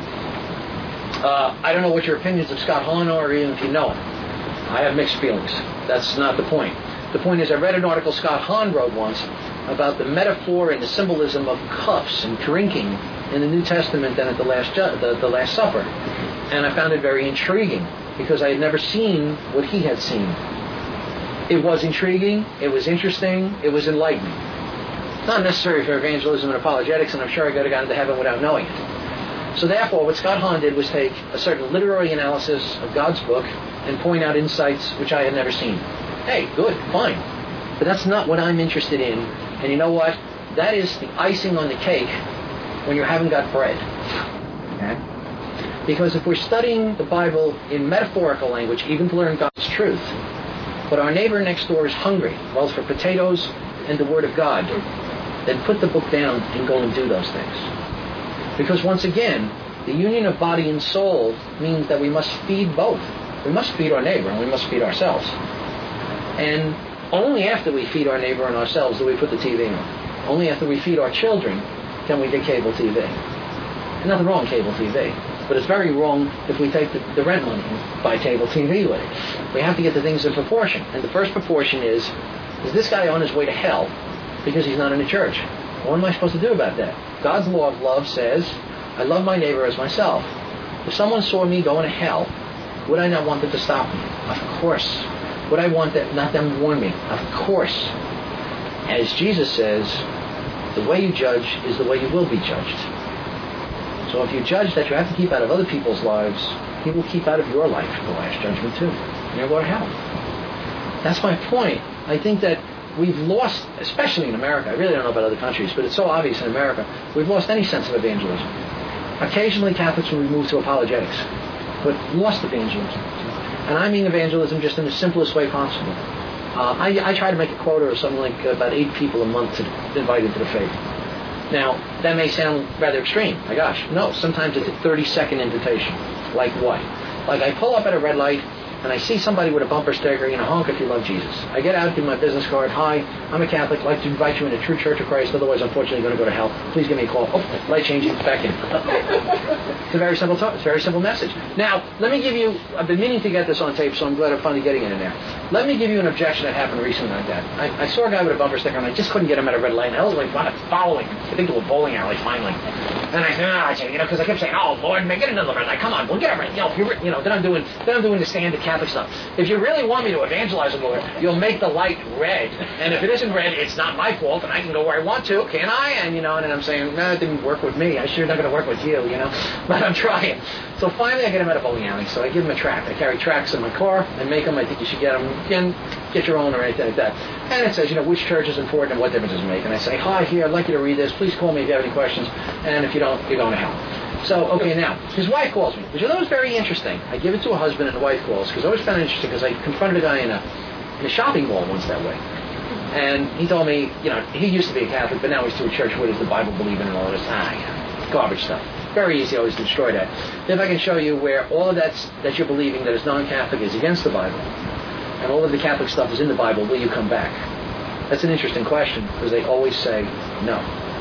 I don't know what your opinions of Scott Hahn are, or even if you know him. I have mixed feelings. That's not the point. The point is, I read an article Scott Hahn wrote once about the metaphor and the symbolism of cups and drinking in the New Testament and at the Last Supper. And I found it very intriguing because I had never seen what he had seen. It was intriguing, it was interesting, it was enlightening. It's not necessary for evangelism and apologetics, and I'm sure I could have gotten to heaven without knowing it. So therefore, what Scott Hahn did was take a certain literary analysis of God's book and point out insights which I had never seen. Hey, good, fine. But that's not what I'm interested in. And you know what? That is the icing on the cake when you haven't got bread. Okay? Because if we're studying the Bible in metaphorical language, even to learn God's truth, but our neighbor next door is hungry, both for potatoes and the Word of God, then put the book down and go and do those things. Because once again, the union of body and soul means that we must feed both. We must feed our neighbor and we must feed ourselves. And only after we feed our neighbor and ourselves do we put the TV on. Only after we feed our children can we get cable TV. There's nothing wrong with cable TV. But it's very wrong if we take the rent money and buy cable TV with it. We have to get the things in proportion. And the first proportion is this guy on his way to hell because he's not in the church? What am I supposed to do about that? God's law of love says, I love my neighbor as myself. If someone saw me going to hell, would I not want them to stop me? Of course. Would I want that, not them warn me? Of course. As Jesus says, the way you judge is the way you will be judged. So if you judge that you have to keep out of other people's lives, He will keep out of your life the last judgment too. And you'll go to hell. That's my point. I think that we've lost, especially in America, I really don't know about other countries, but it's so obvious in America, we've lost any sense of evangelism. Occasionally Catholics will move to apologetics, but lost evangelism. And I mean evangelism just in the simplest way possible. I try to make a quota of something like about 8 people a month to invite into the faith. Now, that may sound rather extreme. My gosh, no. Sometimes it's a 30-second invitation. Like what? Like I pull up at a red light, and I see somebody with a bumper sticker, honk if you love Jesus. I get out, give my business card. Hi, I'm a Catholic. I'd like to invite you in a true Church of Christ. Otherwise, unfortunately, you're going to go to hell. Please give me a call. Oh, light changing. Back in. It's a very simple talk. It's a very simple message. Now, let me give you, I've been meaning to get this on tape, so I'm glad I'm finally getting it in there. Let me give you an objection that happened recently like that. I saw a guy with a bumper sticker, and I just couldn't get him at a red light. And I was like, wow, following him. I think to a bowling alley, finally. And I said, because I kept saying, oh, Lord, man, get another red light. Come on, we'll get a red light. Then I'm doing the standard Catholic stuff. If you really want me to evangelize the Lord, you'll make the light red. And if it isn't red, it's not my fault, and I can go where I want to, can't I? And, and then I'm saying, no, it didn't work with me. I sure not going to work with you, But I'm trying. So finally I get him at a bowling alley. So I give him a tract. I carry tracts in my car and make them. I think you should get them. Again, get your own or anything like that. And it says, which church is important and what difference does it make. And I say, hi, here, I'd like you to read this. Please call me if you have any questions. And if you don't, you're going to hell. So, okay, now, his wife calls me, which I thought was very interesting. I give it to a husband and the wife calls, because I always found it interesting, because I confronted a guy in a shopping mall once that way. And he told me, he used to be a Catholic, but now he's to a church where does the Bible believe in and all this. Garbage stuff. Very easy always to destroy that. If I can show you where all of that you're believing that is non-Catholic is against the Bible, and all of the Catholic stuff is in the Bible, will you come back? That's an interesting question, because they always say no.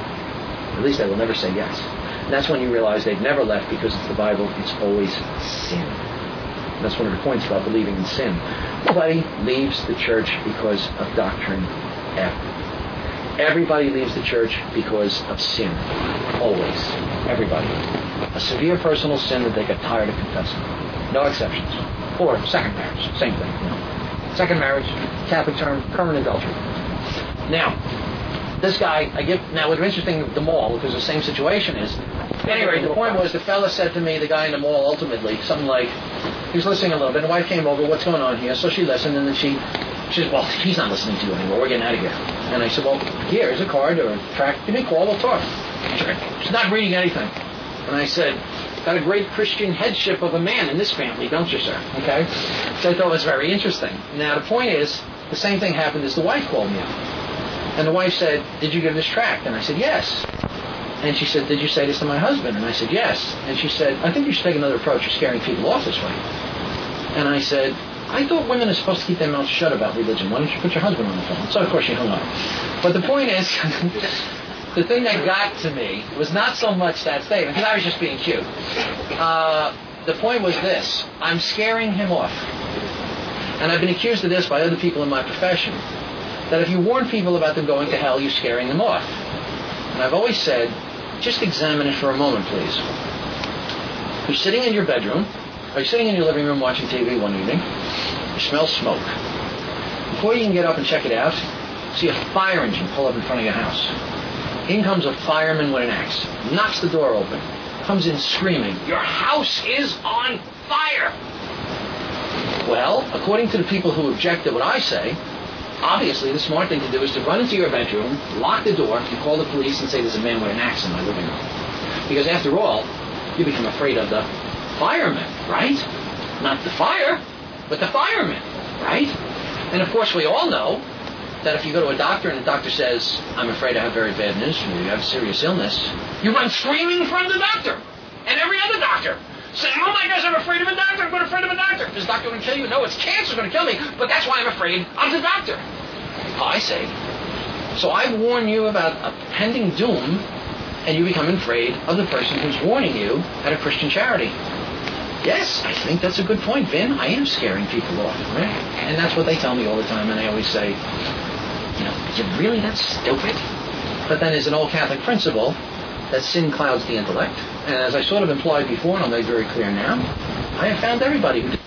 At least they will never say yes. And that's when you realize they've never left, because it's the Bible, it's always sin. And that's one of the points about believing in sin. Nobody leaves the church because of doctrine ever. Everybody leaves the church because of sin. Always. Everybody. A severe personal sin that they get tired of confessing. No exceptions. Or second marriage. Same thing. Second marriage, Catholic term, current adultery. Now, this guy, now what's interesting at the mall, because the same situation is, anyway, the point was the fella said to me, the guy in the mall ultimately, something like, he was listening a little bit, and the wife came over, what's going on here? So she listened, and then she said, well, he's not listening to you anymore, we're getting out of here. And I said, well, here's a card or a tract, give me a call, we'll talk. She's not reading anything. And I said, got a great Christian headship of a man in this family, don't you, sir? Okay? So I thought it was very interesting. Now, the point is, the same thing happened as the wife called me up. And the wife said, did you give this tract? And I said, yes. And she said, did you say this to my husband? And I said, yes. And she said, I think you should take another approach of scaring people off this way. And I said, I thought women are supposed to keep their mouths shut about religion. Why don't you put your husband on the phone? So, of course, she hung up. But the point is, the thing that got to me was not so much that statement, because I was just being cute. The point was this. I'm scaring him off. And I've been accused of this by other people in my profession, that if you warn people about them going to hell, you're scaring them off. And I've always said, just examine it for a moment, please. You're sitting in your bedroom, or you're sitting in your living room watching TV one evening, you smell smoke. Before you can get up and check it out, you see a fire engine pull up in front of your house. In comes a fireman with an axe, knocks the door open, comes in screaming, your house is on fire! Well, according to the people who object to what I say, obviously, the smart thing to do is to run into your bedroom, lock the door, and call the police and say there's a man with an axe in my living room. Because after all, you become afraid of the firemen, right? Not the fire, but the firemen, right? And of course, we all know that if you go to a doctor and the doctor says, I'm afraid I have very bad news for you, you have a serious illness, you run screaming from the doctor and every other doctor, saying, oh my gosh, I'm afraid of a doctor, I'm afraid of a doctor. Is the doctor going to kill you? No, it's cancer going to kill me, but that's why I'm afraid of the doctor. I say. So I warn you about a pending doom, and you become afraid of the person who's warning you at a Christian charity. Yes, I think that's a good point, Vin. I am scaring people off, right? And that's what they tell me all the time, and I always say, you're really that stupid? But then there's an old Catholic principle that sin clouds the intellect. And as I sort of implied before, and I'll make very clear now, I have found everybody who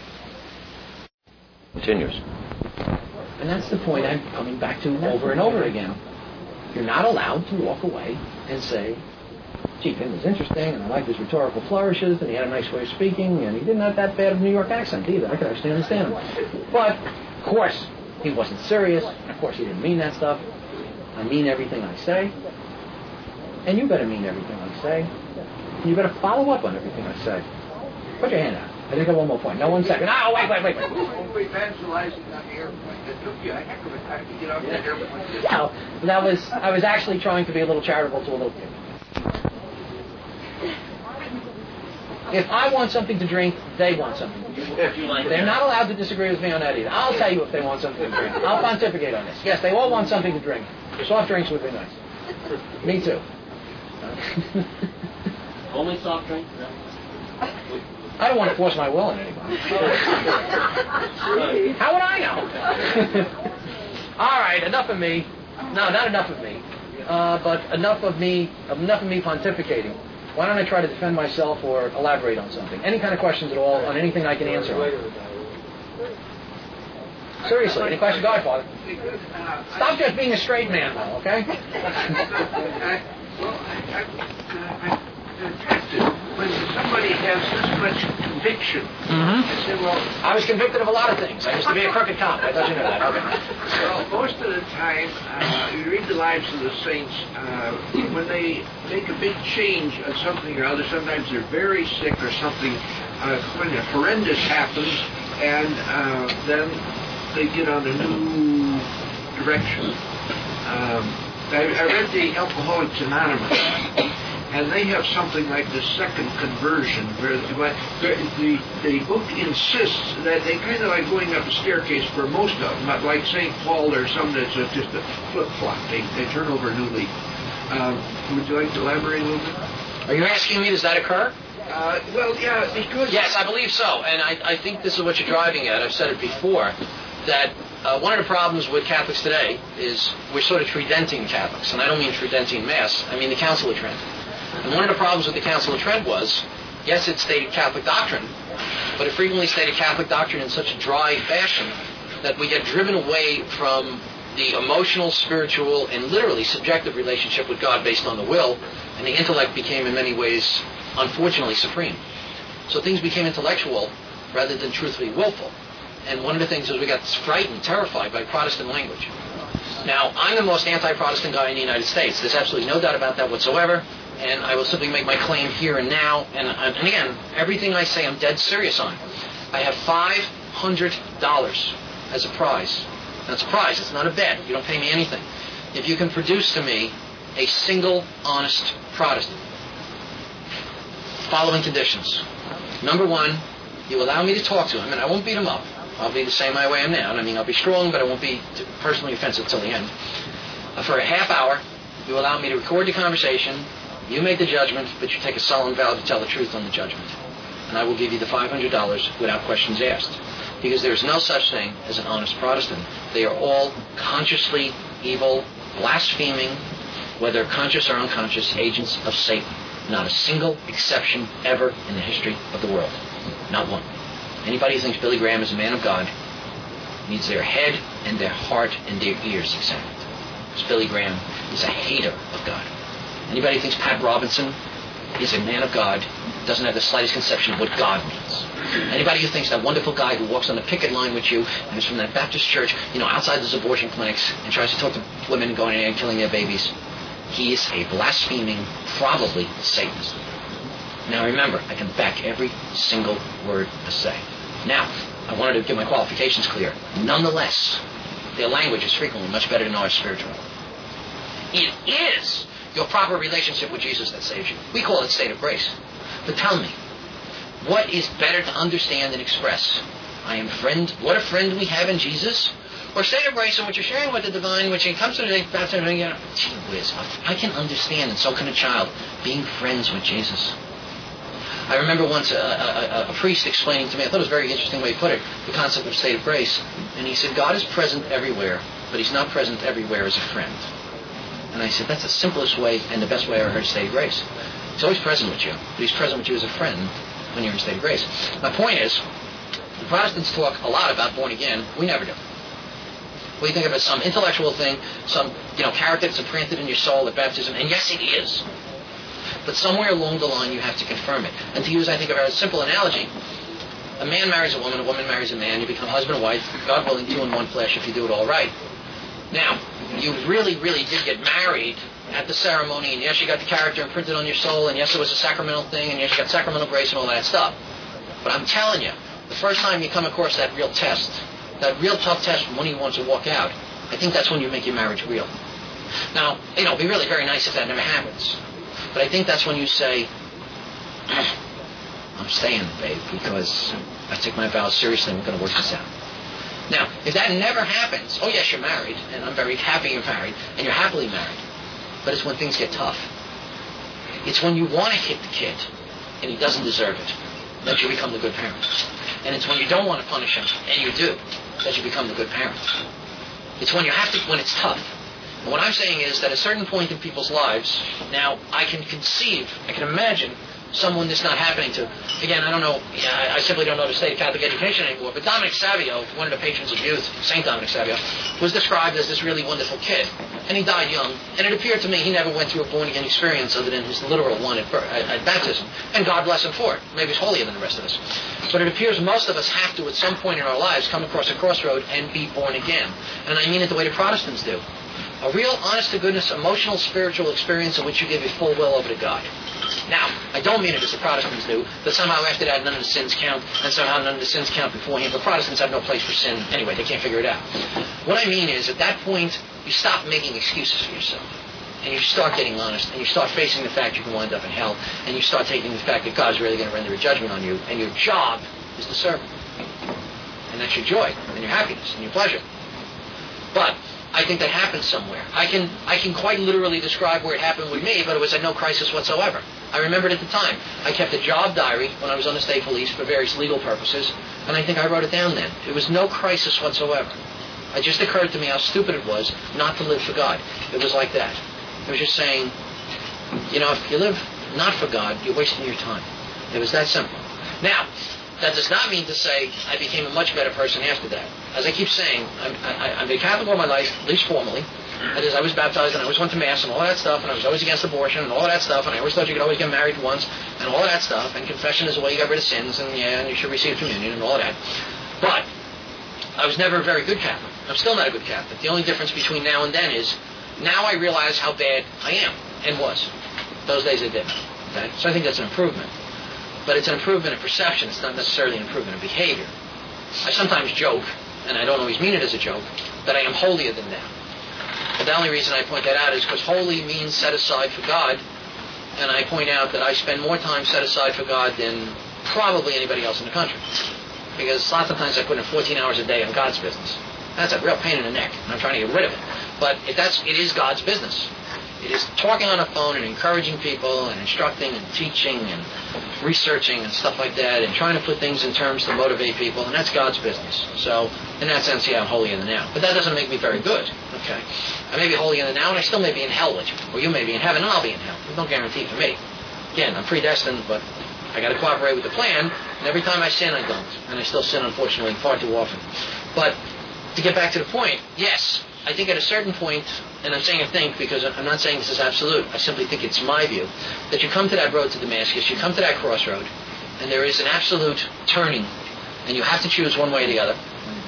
continues. And that's the point I'm coming back to over and over again. You're not allowed to walk away and say, gee, Vin was interesting, and I like his rhetorical flourishes, and he had a nice way of speaking, and he didn't have that bad of a New York accent either. I could actually understand him. But, of course, he wasn't serious, and of course he didn't mean that stuff. I mean everything I say, and you better mean everything I say. And you better follow up on everything I say. Put your hand out. I think I have one more point. No, 1 second. Oh, wait. We're evangelizing on the airplane. It took you a heck of a time to get off that airplane. Yeah, I was actually trying to be a little charitable to a little kid. If I want something to drink, they want something to drink. They're not allowed to disagree with me on that either. I'll tell you if they want something to drink. I'll pontificate on this. Yes, they all want something to drink. Soft drinks would be nice. Me too. Only soft drinks? No. I don't want to force my will on anybody. How would I know? All right, enough of me. No, not enough of me. But enough of me pontificating. Why don't I try to defend myself or elaborate on something? Any kind of questions at all on anything I can answer on? Seriously, any questions? Go ahead, Father. Stop just being a straight man, though, okay? I'm tested when somebody has this much conviction. I say, well, I was convicted of a lot of things. I used to be a crooked cop. I thought you knew that. Okay. Well, most of the time, you read the lives of the saints, when they make a big change on something or other, sometimes they're very sick or something kind of horrendous happens, and then they get on a new direction. I read the Alcoholics Anonymous, and they have something like the second conversion, where the book insists that they kind of like going up a staircase for most of them, not like St. Paul or some that's just a flip-flop. They turn over a new leaf. Would you like to elaborate a little bit? Are you asking me, does that occur? Well, yeah, because... Yes, I believe so, and I think this is what you're driving at. I've said it before, that one of the problems with Catholics today is we're sort of Tridenting Catholics, and I don't mean Tridenting Mass, I mean the Council of Trent. And one of the problems with the Council of Trent was, yes, it stated Catholic doctrine, but it frequently stated Catholic doctrine in such a dry fashion that we get driven away from the emotional, spiritual, and literally subjective relationship with God based on the will, and the intellect became in many ways, unfortunately, supreme. So things became intellectual rather than truthfully willful. And one of the things is we got frightened, terrified by Protestant language. Now, I'm the most anti-Protestant guy in the United States. There's absolutely no doubt about that whatsoever. And I will simply make my claim here and now. And again, everything I say I'm dead serious on. I have $500 as a prize. That's a prize. It's not a bet. You don't pay me anything. If you can produce to me a single honest Protestant. Following conditions. Number one, you allow me to talk to him, and I won't beat him up. I'll be the same way I am now. I mean, I'll be strong, but I won't be personally offensive till the end. For a half hour, you allow me to record the conversation. You make the judgment, but you take a solemn vow to tell the truth on the judgment. And I will give you the $500 without questions asked. Because there is no such thing as an honest Protestant. They are all consciously evil, blaspheming, whether conscious or unconscious, agents of Satan. Not a single exception ever in the history of the world. Not one. Anybody who thinks Billy Graham is a man of God needs their head and their heart and their ears examined. Because Billy Graham is a hater of God. Anybody who thinks Pat Robinson is a man of God doesn't have the slightest conception of what God means. Anybody who thinks that wonderful guy who walks on the picket line with you and is from that Baptist church, outside those abortion clinics and tries to talk to women going in there and killing their babies, he is a blaspheming, probably Satanist. Now remember, I can back every single word I say. Now, I wanted to get my qualifications clear. Nonetheless, their language is frequently much better than ours spiritually. It is your proper relationship with Jesus that saves you. We call it state of grace. But tell me, what is better to understand and express? What a friend we have in Jesus? Or state of grace in which you're sharing with the divine, which it comes to the baptism, gee whiz, I can understand, and so can a child, being friends with Jesus. I remember once a priest explaining to me, I thought it was a very interesting way he put it, the concept of state of grace. And he said, God is present everywhere, but he's not present everywhere as a friend. And I said, that's the simplest way and the best way I ever heard state of grace. He's always present with you, but he's present with you as a friend when you're in state of grace. My point is, the Protestants talk a lot about born again. We never do. We think of it as some intellectual thing, some character that's implanted in your soul at baptism, and yes, it is. But somewhere along the line, you have to confirm it. And to use, I think, a very simple analogy, a man marries a woman marries a man, you become husband and wife, God willing, 2 in 1 flesh if you do it all right. Now, you really, really did get married at the ceremony, and yes, you got the character imprinted on your soul, and yes, it was a sacramental thing, and yes, you got sacramental grace and all that stuff. But I'm telling you, the first time you come across that real test, that real tough test from when you want to walk out, I think that's when you make your marriage real. Now, it'd be really very nice if that never happens. But I think that's when you say, I'm staying, babe, because I took my vows seriously and we're going to work this out. Now, if that never happens, oh yes, you're married, and I'm very happy you're married, and you're happily married, but it's when things get tough. It's when you want to hit the kid, and he doesn't deserve it, that you become the good parent. And it's when you don't want to punish him, and you do, that you become the good parent. It's when you have to, when it's tough. And what I'm saying is that at a certain point in people's lives, now I can imagine someone this not happening to. Again, I don't know, I simply don't know the state of Catholic education anymore, but Dominic Savio, one of the patrons of youth, St. Dominic Savio, was described as this really wonderful kid. And he died young, and it appeared to me he never went through a born-again experience other than his literal one at baptism. And God bless him for it. Maybe he's holier than the rest of us. But it appears most of us have to, at some point in our lives, come across a crossroad and be born again. And I mean it the way the Protestants do. A real, honest-to-goodness, emotional, spiritual experience in which you give your full will over to God. Now, I don't mean it as the Protestants do, that somehow after that none of the sins count, and somehow none of the sins count beforehand, but Protestants have no place for sin anyway, they can't figure it out. What I mean is, at that point, you stop making excuses for yourself, and you start getting honest, and you start facing the fact you can wind up in hell, and you start taking the fact that God's really going to render a judgment on you, and your job is to serve Him. And that's your joy, and your happiness, and your pleasure. But I think that happens somewhere. I can quite literally describe where it happened with me, but it was at no crisis whatsoever. I remembered at the time. I kept a job diary when I was on the state police for various legal purposes, and I think I wrote it down then. It was no crisis whatsoever. It just occurred to me how stupid it was not to live for God. It was like that. It was just saying, if you live not for God, you're wasting your time. It was that simple. Now, that does not mean to say I became a much better person after that. As I keep saying, I've been Catholic all my life, at least formally. That is, I was baptized and I always went to Mass and all that stuff, and I was always against abortion and all that stuff, and I always thought you could always get married once and all that stuff, and confession is the way you get rid of sins, and you should receive communion and all of that. But I was never a very good Catholic. I'm still not a good Catholic. The only difference between now and then is now I realize how bad I am and was. Those days I didn't. Okay? So I think that's an improvement. But it's an improvement in perception. It's not necessarily an improvement in behavior. I sometimes joke, and I don't always mean it as a joke, that I am holier than thou. But the only reason I point that out is because holy means set aside for God, and I point out that I spend more time set aside for God than probably anybody else in the country. Because lots of times I put in 14 hours a day on God's business. That's a real pain in the neck, and I'm trying to get rid of it. But it is God's business. It is talking on the phone and encouraging people and instructing and teaching and researching and stuff like that and trying to put things in terms to motivate people, and that's God's business. So, in that sense, yeah, I'm holier than thou. But that doesn't make me very good, okay? I may be holier than thou, and I still may be in hell with you. Or you may be in heaven, and I'll be in hell. There's no guarantee for me. Again, I'm predestined, but I got to cooperate with the plan, and every time I sin, I don't. And I still sin, unfortunately, far too often. But to get back to the point, yes, I think at a certain point, and I'm saying I think because I'm not saying this is absolute, I simply think it's my view, that you come to that road to Damascus, you come to that crossroad, and there is an absolute turning, and you have to choose one way or the other.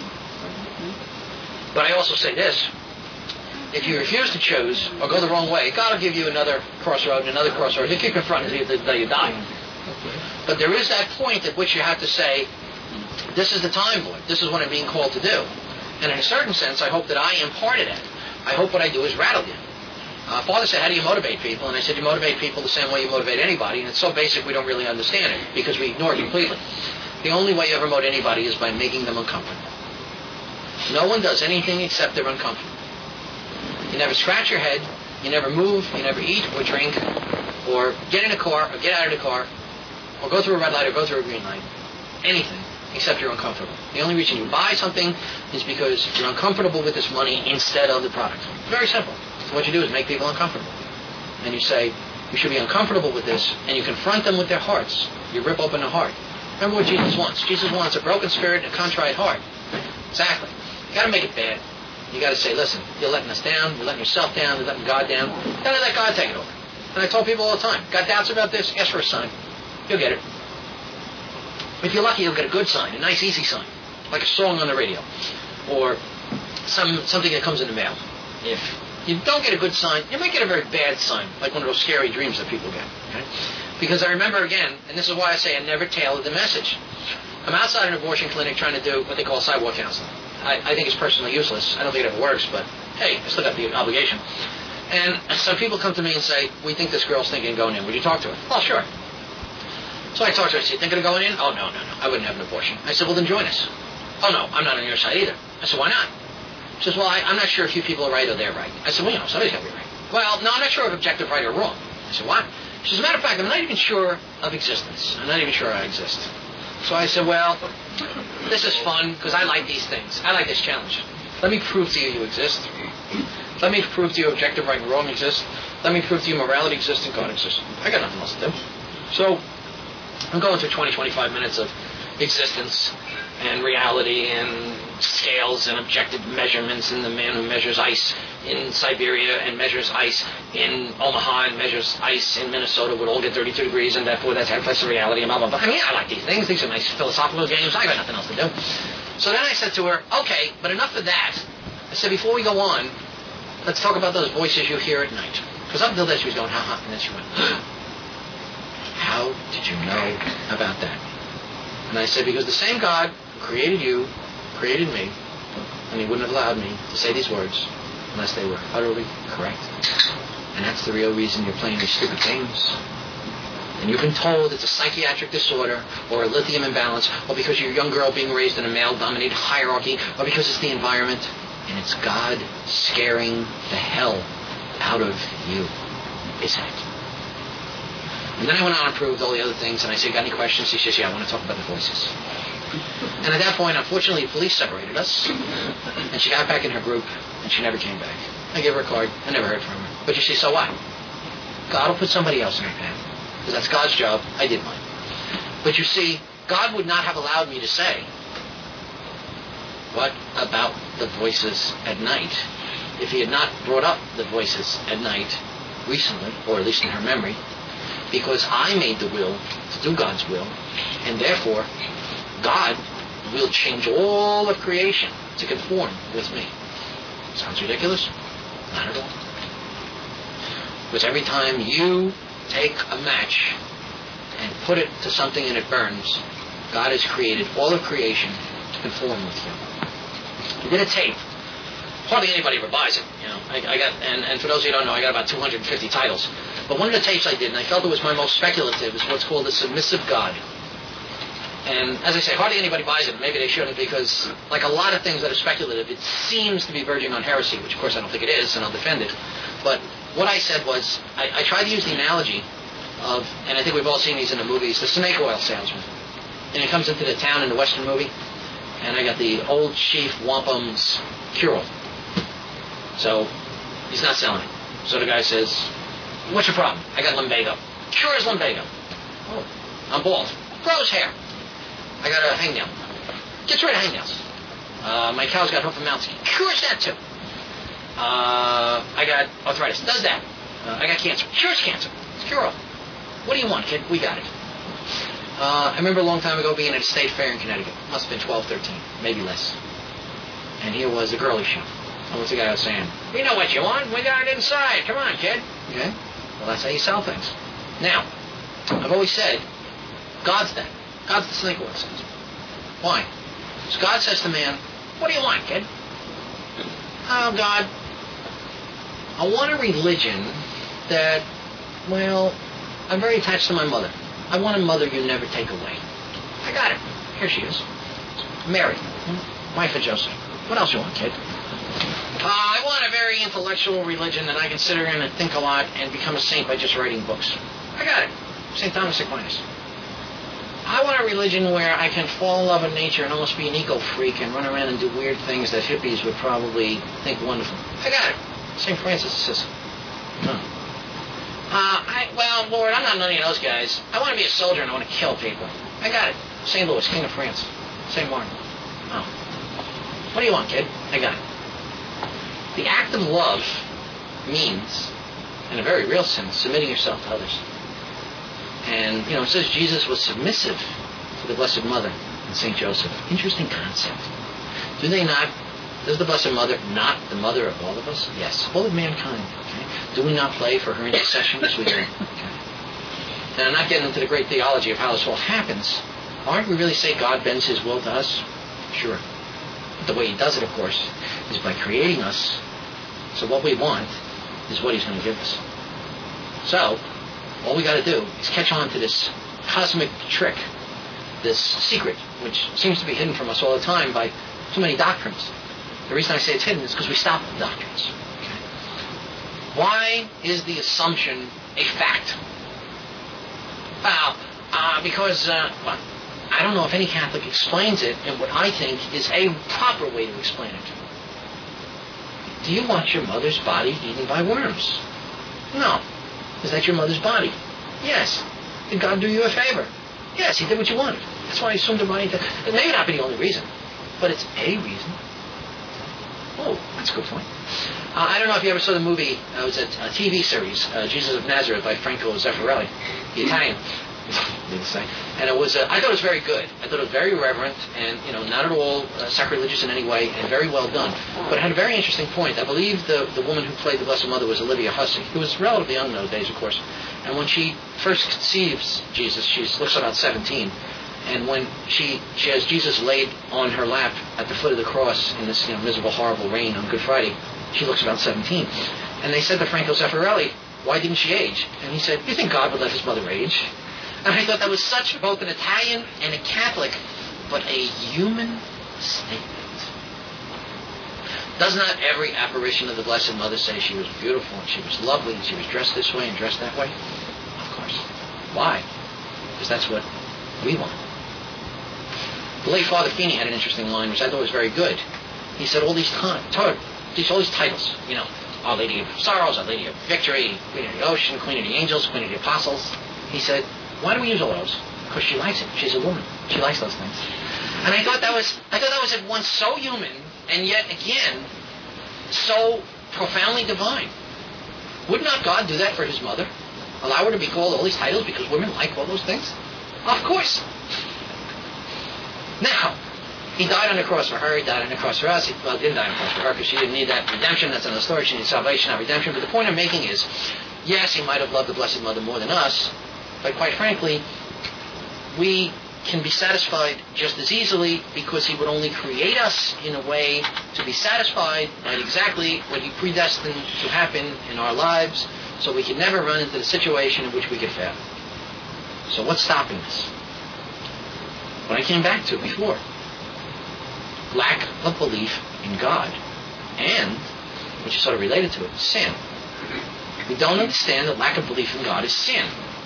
But I also say this, if you refuse to choose or go the wrong way, God will give you another crossroad and another crossroad. He'll keep confronting you until you die. But there is that point at which you have to say, this is the time, Lord. This is what I'm being called to do. And in a certain sense, I hope that I am part of that. I hope what I do is rattle you. Father said, how do you motivate people? And I said, you motivate people the same way you motivate anybody. And it's so basic we don't really understand it because we ignore it completely. The only way you ever motivate anybody is by making them uncomfortable. No one does anything except they're uncomfortable. You never scratch your head. You never move. You never eat or drink or get in a car or get out of the car or go through a red light or go through a green light. Anything except you're uncomfortable. The only reason you buy something is because you're uncomfortable with this money instead of the product. Very simple. So what you do is make people uncomfortable. And you say, you should be uncomfortable with this, and you confront them with their hearts. You rip open the heart. Remember what Jesus wants. Jesus wants a broken spirit and a contrite heart. Exactly. You got to make it bad. You got to say, listen, you're letting us down, you're letting yourself down, you're letting God down. You got to let God take it over. And I told people all the time, got doubts about this? Ask for a sign. You'll get it. If you're lucky, you'll get a good sign, a nice, easy sign, like a song on the radio, or something that comes in the mail. If you don't get a good sign, you might get a very bad sign, like one of those scary dreams that people get. Okay? Because I remember, again, and this is why I say I never tailored the message. I'm outside an abortion clinic trying to do what they call sidewalk counseling. I think it's personally useless. I don't think it ever works, but hey, I still got the obligation. And some people come to me and say, we think this girl's thinking of going in. Would you talk to her? Oh, sure. So I talked to her. I said, you thinking of going in? Oh, no. I wouldn't have an abortion. I said, well, then join us. Oh, no, I'm not on your side either. I said, why not? She says, well, I'm not sure if you people are right or they're right. I said, well, somebody's got to be right. Well, no, I'm not sure of objective right or wrong. I said, what? She says, as a matter of fact, I'm not even sure of existence. I'm not even sure I exist. So I said, well, this is fun because I like these things. I like this challenge. Let me prove to you exist. Let me prove to you objective right and wrong exists. Let me prove to you morality exists and God exists. I got nothing else to do. So I'm going through 20, 25 minutes of existence and reality and scales and objective measurements, and the man who measures ice in Siberia and measures ice in Omaha and measures ice in Minnesota would all get 32 degrees, and therefore that's half less of reality and blah, blah, blah. I mean, I like these things. These are nice philosophical games. I got nothing else to do. So then I said to her, okay, but enough of that. I said, before we go on, let's talk about those voices you hear at night. Because up until then she was going, ha-ha, and then she went, how did you know about that? And I said, because the same God who created you, created me, and he wouldn't have allowed me to say these words unless they were utterly correct. And that's the real reason you're playing these stupid games. And you've been told it's a psychiatric disorder or a lithium imbalance, or because you're a young girl being raised in a male-dominated hierarchy, or because it's the environment. And it's God scaring the hell out of you, isn't it? And then I went on and proved all the other things, and I said, got any questions? She says, yeah, I want to talk about the voices. And at that point, unfortunately, the police separated us, and she got back in her group, and she never came back. I gave her a card. I never heard from her. But you see, so what? God will put somebody else in her path, because that's God's job. I did mine. But you see, God would not have allowed me to say, what about the voices at night? If he had not brought up the voices at night recently, or at least in her memory, because I made the will to do God's will, and therefore God will change all of creation to conform with me. Sounds ridiculous? Not at all. Because every time you take a match and put it to something and it burns, God has created all of creation to conform with you. He did a tape. Hardly anybody ever buys it. You know, I got, and for those of you who don't know, I got about 250 titles. But one of the tapes I did, and I felt it was my most speculative, is what's called The Submissive God. And as I say, hardly anybody buys it. Maybe they shouldn't, because like a lot of things that are speculative, it seems to be verging on heresy, which of course I don't think it is, and I'll defend it. But what I said was, I tried to use the analogy of, and I think we've all seen these in the movies, the snake oil salesman. And he comes into the town in the Western movie, and I got the old chief wampum's cure-all. So he's not selling it. So the guy says, what's your problem? I got lumbago. Cures lumbago. Oh, I'm bald. Grows hair. I got a hangnail. Gets rid of hangnails. My cow's got hoof and mouth skin. Cures that too. I got arthritis. Does that. I got cancer. Cures cancer. It's cure-all. What do you want, kid? We got it. I remember a long time ago being at a state fair in Connecticut. Must have been 12, 13, maybe less. And here was the girly show. And what's the guy was saying? We know what you want. We got it inside. Come on, kid. Okay? Well, that's how you sell things. Now, I've always said, God's that. God's the snake oil salesman. Why? So God says to man, what do you want, kid? Oh, God, I want a religion that, well, I'm very attached to my mother. I want a mother you never take away. I got it. Here she is. Mary, wife of Joseph. What else you want, kid? I want a very intellectual religion that I can sit around and think a lot and become a saint by just writing books. I got it. St. Thomas Aquinas. I want a religion where I can fall in love with nature and almost be an eco-freak and run around and do weird things that hippies would probably think wonderful. I got it. St. Francis of Assisi. Well, Lord, I'm not none of those guys. I want to be a soldier and I want to kill people. I got it. St. Louis, King of France. St. Martin. Oh. What do you want, kid? I got it. The act of love means, in a very real sense, submitting yourself to others. And, it says Jesus was submissive to the Blessed Mother and St. Joseph. Interesting concept. Does the Blessed Mother not the mother of all of us? Yes, all of mankind. Okay? Do we not pray for her intercession as we do? Okay. And I'm not getting into the great theology of how this all happens. Aren't we really say God bends his will to us? Sure. But the way he does it, of course, is by creating us. So what we want is what he's going to give us. So, all we got to do is catch on to this cosmic trick, this secret, which seems to be hidden from us all the time by too many doctrines. The reason I say it's hidden is because we stop the doctrines. Okay? Why is the assumption a fact? Well, because I don't know if any Catholic explains it in what I think is a proper way to explain it. Do you want your mother's body eaten by worms? No. Is that your mother's body? Yes. Did God do you a favor? Yes, he did what you wanted. That's why he assumed the body. It may not be the only reason, but it's a reason. Oh, that's a good point. I don't know if you ever saw the movie. It was a TV series, Jesus of Nazareth by Franco Zeffirelli, the Italian. And it was. I thought it was very good. I thought it was very reverent and not at all sacrilegious in any way, and very well done. But it had a very interesting point. I believe the woman who played the Blessed Mother was Olivia Hussey, who was relatively young those days, of course. And when she first conceives Jesus, she looks about 17. And when she has Jesus laid on her lap at the foot of the cross in this miserable, horrible rain on Good Friday, she looks about 17. And they said to Franco Zeffirelli, why didn't she age? And he said, you think God would let his mother age? And I thought that was such both an Italian and a Catholic, but a human statement. Does not every apparition of the Blessed Mother say she was beautiful and she was lovely and she was dressed this way and dressed that way? Of course. Why? Because that's what we want. The late Father Feeney had an interesting line, which I thought was very good. He said all these titles, Our Lady of Sorrows, Our Lady of Victory, Queen of the Ocean, Queen of the Angels, Queen of the Apostles. He said, why do we use all those? Because she likes it. She's a woman. She likes those things. And I thought that was at once so human and yet again so profoundly divine. Would not God do that for his mother? Allow her to be called all these titles because women like all those things? Of course. Now, he died on the cross for her. He died on the cross for us. He didn't die on the cross for her because she didn't need that redemption. That's another story. She needed salvation, not redemption. But the point I'm making is, yes, he might have loved the Blessed Mother more than us, but quite frankly, we can be satisfied just as easily because he would only create us in a way to be satisfied by exactly what he predestined to happen in our lives, so we can never run into the situation in which we could fail. So what's stopping us? What I came back to before. Lack of belief in God. And, which is sort of related to it, sin. We don't understand that lack of belief in God is sin.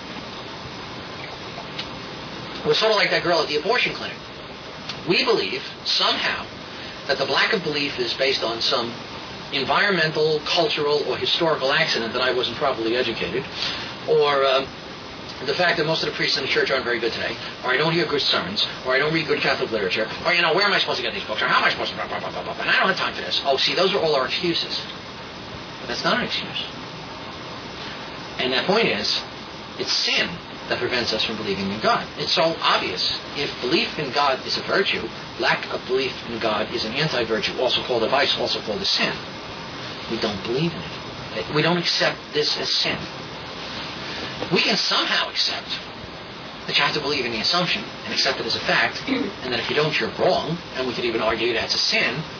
We're sort of like that girl at the abortion clinic. We believe, somehow, that the lack of belief is based on some environmental, cultural, or historical accident that I wasn't properly educated, or the fact that most of the priests in the church aren't very good today, or I don't hear good sermons, or I don't read good Catholic literature, or, where am I supposed to get these books, or how am I supposed to... And I don't have time for this. Oh, see, those are all our excuses. But that's not an excuse. And that point is, it's sin that prevents us from believing in God. It's so obvious. If belief in God is a virtue, lack of belief in God is an anti-virtue, also called a vice, also called a sin. We don't believe in it. We don't accept this as sin. We can somehow accept that you have to believe in the assumption and accept it as a fact, and that if you don't, you're wrong, and we could even argue that's a sin.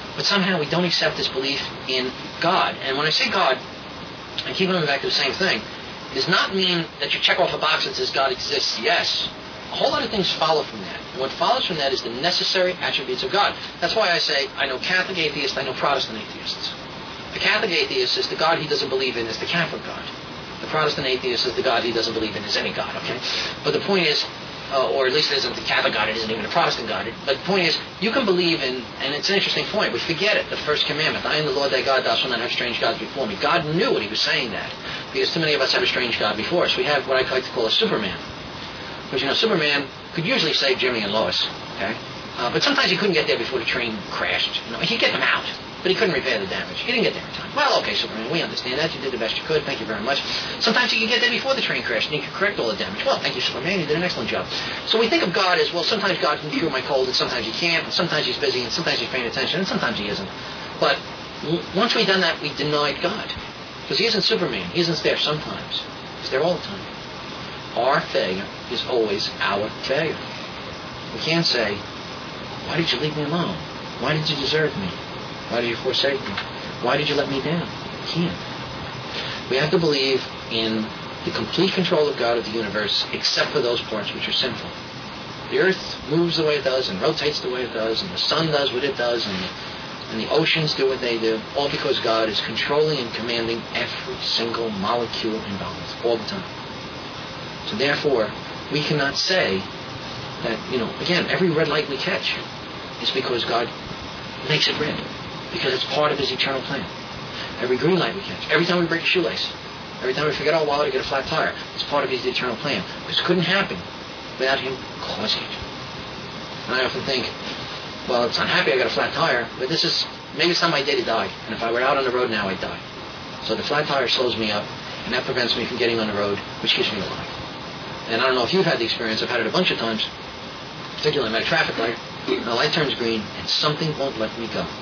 But somehow we don't accept this belief in God. And when I say God, I keep coming back to the same thing, does not mean that you check off a box that says God exists, yes. A whole lot of things follow from that. And what follows from that is the necessary attributes of God. That's why I say I know Catholic atheists, I know Protestant atheists. The Catholic atheist is the God he doesn't believe in is the Catholic God. The Protestant atheist is the God he doesn't believe in is any God, okay? But the point is, or at least it isn't the Catholic God, it isn't even a Protestant God. But the point is, you can believe in, and it's an interesting point, we forget it, the first commandment, I am the Lord thy God, thou shalt not have strange gods before me. God knew what he was saying that, because too many of us have a strange God before us. We have what I like to call a Superman. Because, Superman could usually save Jimmy and Lois, okay? But sometimes he couldn't get there before the train crashed. He'd get them out, but he couldn't repair the damage. He didn't get there in time. Well, okay, Superman, we understand that. You did the best you could. Thank you very much. Sometimes you could get there before the train crashed, and you could correct all the damage. Well, thank you, Superman. You did an excellent job. So we think of God as, well, sometimes God can cure my cold, and sometimes he can't, and sometimes he's busy, and sometimes he's paying attention, and sometimes he isn't. But once we've done that, we denied God. Because he isn't Superman. He isn't there sometimes. He's there all the time. Our failure is always our failure. We can't say, why did you leave me alone? Why did you desert me? Why did you forsake me? Why did you let me down? We can't. We have to believe in the complete control of God of the universe, except for those parts which are sinful. The earth moves the way it does, and rotates the way it does, and the sun does what it does, and the oceans do what they do, all because God is controlling and commanding every single molecule involved, all the time. So therefore, we cannot say that, again, every red light we catch is because God makes it red, because it's part of his eternal plan. Every green light we catch, every time we break a shoelace, every time we forget our wallet or get a flat tire, it's part of his eternal plan. This couldn't happen without him causing it. And I often think, well, it's unhappy I got a flat tire, but maybe it's not my day to die. And if I were out on the road now, I'd die. So the flat tire slows me up, and that prevents me from getting on the road, which keeps me alive. And I don't know if you've had the experience, I've had it a bunch of times, particularly I'm at a traffic light, and the light turns green, and something won't let me go.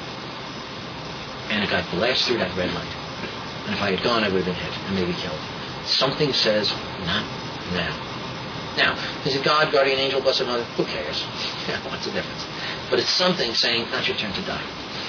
And a guy blasts through that red light. And if I had gone, I would have been hit and maybe killed. Something says, not now. Now, is it God, guardian angel, blessed mother? Who cares? What's the difference? But it's something saying, not your turn to die.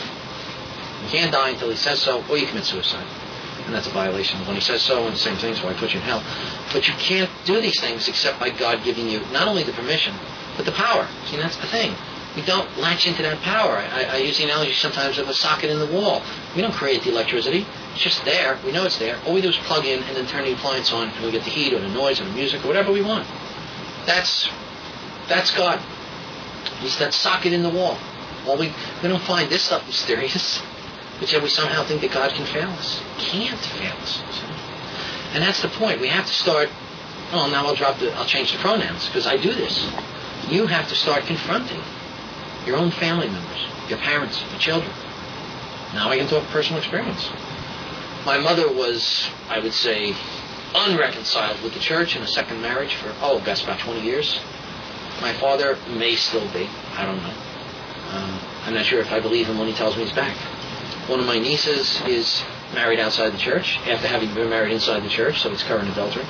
You can't die until he says so, or you commit suicide. And that's a violation. When he says so, and the same thing, so I put you in hell. But you can't do these things except by God giving you not only the permission, but the power. See, that's the thing. We don't latch into that power. I use the analogy sometimes of a socket in the wall. We don't create the electricity. It's just there. We know it's there. All we do is plug in and then turn the appliance on, and we get the heat or the noise or the music or whatever we want. That's God. He's that socket in the wall. Well, we don't find this stuff mysterious, but yet we somehow think that God can fail us. He can't fail us. And that's the point. We have to start, now I'll change the pronouns, because I do this. You have to start confronting your own family members, your parents, your children. Now I can talk personal experience. My mother was, I would say, unreconciled with the church in a second marriage for, that's about 20 years. My father may still be. I don't know. I'm not sure if I believe him when he tells me he's back. One of my nieces is married outside the church after having been married inside the church, so it's current adultery.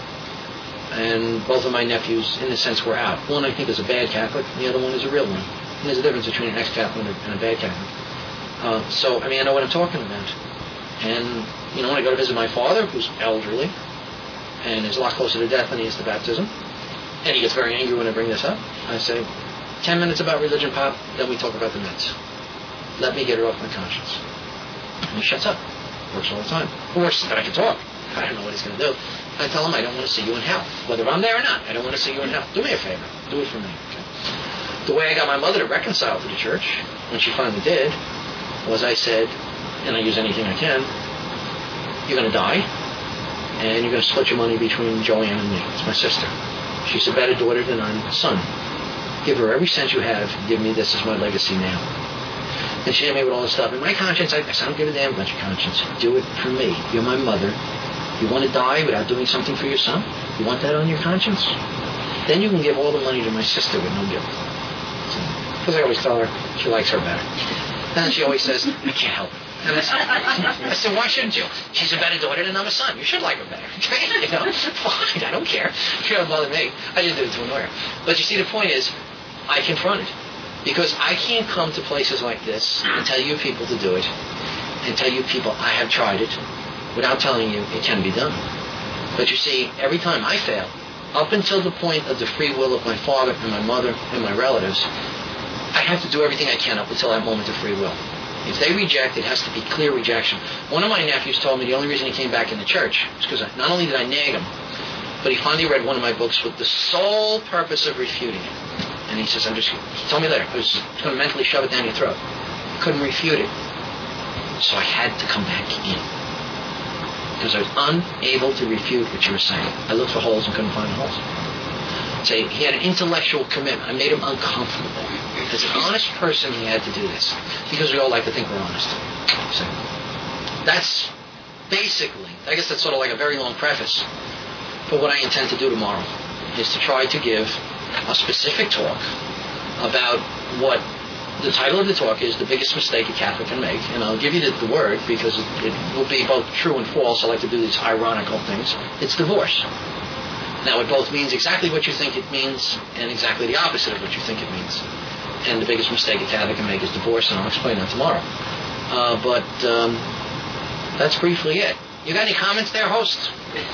And both of my nephews, in a sense, were out. One I think is a bad Catholic, and the other one is a real one. And there's a difference between an ex-Catholic and a bad Catholic. So, I know what I'm talking about. And, when I go to visit my father, who's elderly, and is a lot closer to death than he is to baptism, and he gets very angry when I bring this up, I say, 10 minutes about religion, Pop, then we talk about the Mets. Let me get it off my conscience. And he shuts up. Works all the time. Worse than I can talk. I don't know what he's going to do. I tell him I don't want to see you in hell. Whether I'm there or not, I don't want to see you in hell. Do me a favor. Do it for me. Okay? The way I got my mother to reconcile to the church, when she finally did, was I said, and I use anything I can, you're going to die, and you're going to split your money between Joanne and me. It's my sister. She's a better daughter than I'm a son. Give her every cent you have. Give me this as my legacy now. And she hit me with all this stuff. In my conscience, I said, I don't give a damn about your conscience. Do it for me. You're my mother. You want to die without doing something for your son? You want that on your conscience? Then you can give all the money to my sister with no guilt. Because I always tell her she likes her better. Then she always says, I can't help it. And I said, why shouldn't you? She's a better daughter than I'm a son. You should like her better. Fine, I don't care. She don't bother me. I just do it to annoy her. But you see, the point is, I confront it. Because I can't come to places like this and tell you people to do it, and tell you people I have tried it, without telling you it can be done. But you see, every time I fail, up until the point of the free will of my father and my mother and my relatives, I have to do everything I can up until that moment of free will. If they reject, it has to be clear rejection. One of my nephews told me the only reason he came back in the church was because not only did I nag him, but he finally read one of my books with the sole purpose of refuting it. And he says, he told me later, I was going to mentally shove it down your throat. I couldn't refute it. So I had to come back in. Because I was unable to refute what you were saying. I looked for holes and couldn't find the holes. So he had an intellectual commitment. I made him uncomfortable. As an honest person, he had to do this. Because we all like to think we're honest. So that's basically, I guess that's sort of like a very long preface for what I intend to do tomorrow, is to try to give a specific talk about what the title of the talk is, The Biggest Mistake a Catholic Can Make. And I'll give you the word because it will be both true and false. I like to do these ironical things. It's divorce. Now, it both means exactly what you think it means and exactly the opposite of what you think it means. And the biggest mistake a Catholic can make is divorce, and I'll explain that tomorrow. But that's briefly it. You got any comments there, hosts?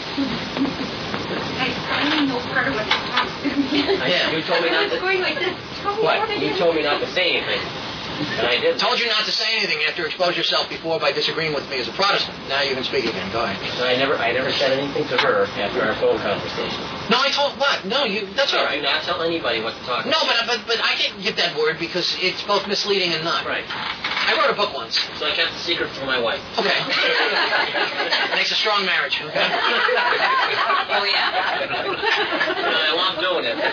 I don't know part of what you're talking about. Yeah. You told me not to. Going like this. What? You told me not to say anything, and I didn't. Told you not to say anything after you exposed yourself before by disagreeing with me as a Protestant. Now you can speak again. Go ahead. So I never said anything to her after our phone conversation. No, I told what? No, you. That's all right. Do not tell anybody what to talk No, about. but I can't give that word because it's both misleading and not. Right. I wrote a book once. So I kept the secret from my wife. Okay. Makes a strong marriage. Okay. Oh, yeah? I love doing it.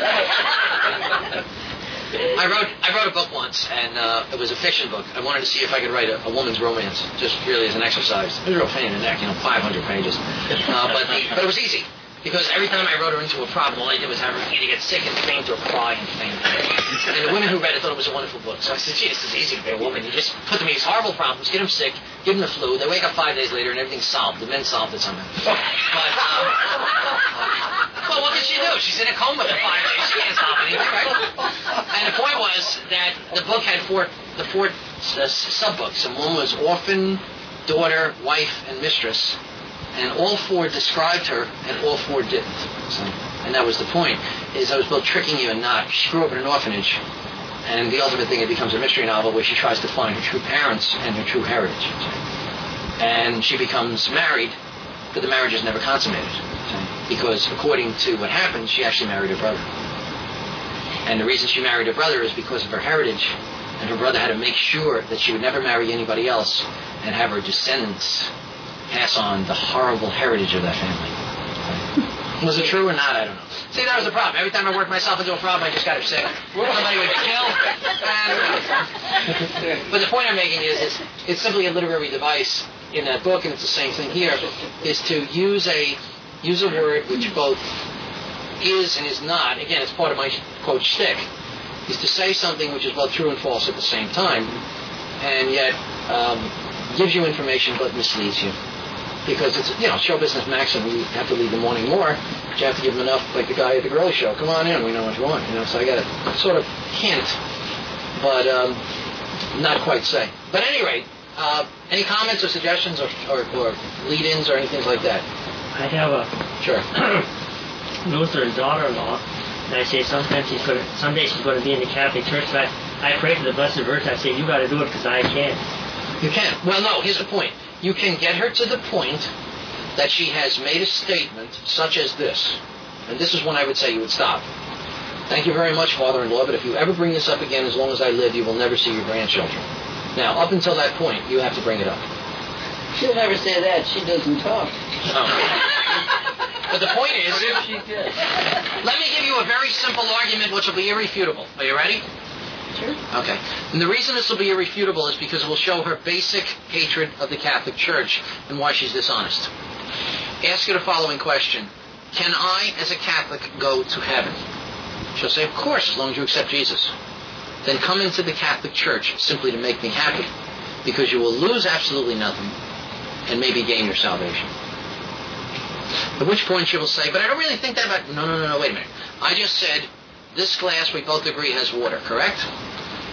I wrote a book once, and it was a fiction book. I wanted to see if I could write a woman's romance, just really as an exercise. It was a real pain in the neck, 500 pages. But it was easy. Because every time I wrote her into a problem, all I did was have her either get sick and faint or cry and faint. And the women who read it thought it was a wonderful book. So I said, gee, this is easy to be a woman. You just put them in these horrible problems, get them sick, give them the flu, they wake up 5 days later and everything's solved. The men solved it somehow. But, well, what can she do? She's in a coma for 5 days. She can't solve anything, right? And the point was that the book had four sub-books. And one was orphan, daughter, wife, and mistress. And all four described her, and all four didn't. So, and that was the point, is I was both tricking you and not. She grew up in an orphanage, and the ultimate thing, it becomes a mystery novel where she tries to find her true parents and her true heritage. And she becomes married, but the marriage is never consummated. Because according to what happened, she actually married her brother. And the reason she married her brother is because of her heritage, and her brother had to make sure that she would never marry anybody else and have her descendants pass on the horrible heritage of that family. Was it true or not? I don't know. See, that was the problem. Every time I worked myself into a problem, I just got her sick. Somebody would get killed. But the point I'm making is it's simply a literary device in that book, and it's the same thing here, is to use a word which both is and is not. Again, it's part of my, quote, shtick, is to say something which is both true and false at the same time, and yet gives you information but misleads you. Because it's, show business maxim, you have to leave the morning more, but you have to give them enough, like the guy at the Girly Show. Come on in, we know what you want. So I got a sort of hint, but not quite say. But at any rate, any comments or suggestions or lead-ins or anything like that? I have a Sure. Lutheran daughter-in-law, and I say someday she's going to be in the Catholic Church, but I pray for the Blessed Virgin. I say, you got to do it because I can't. You can. Well, no, here's the point. You can get her to the point that she has made a statement such as this. And this is when I would say you would stop. Thank you very much, Father-in-law, but if you ever bring this up again, as long as I live, you will never see your grandchildren. Now, up until that point, you have to bring it up. She'll never say that. She doesn't talk. Oh. But the point is, let me give you a very simple argument which will be irrefutable. Are you ready? Sure. Okay. And the reason this will be irrefutable is because it will show her basic hatred of the Catholic Church and why she's dishonest. Ask her the following question. Can I, as a Catholic, go to heaven? She'll say, of course, as long as you accept Jesus. Then come into the Catholic Church simply to make me happy, because you will lose absolutely nothing and maybe gain your salvation. At which point she will say, but I don't really think that about... No, wait a minute. I just said, this glass we both agree has water, correct?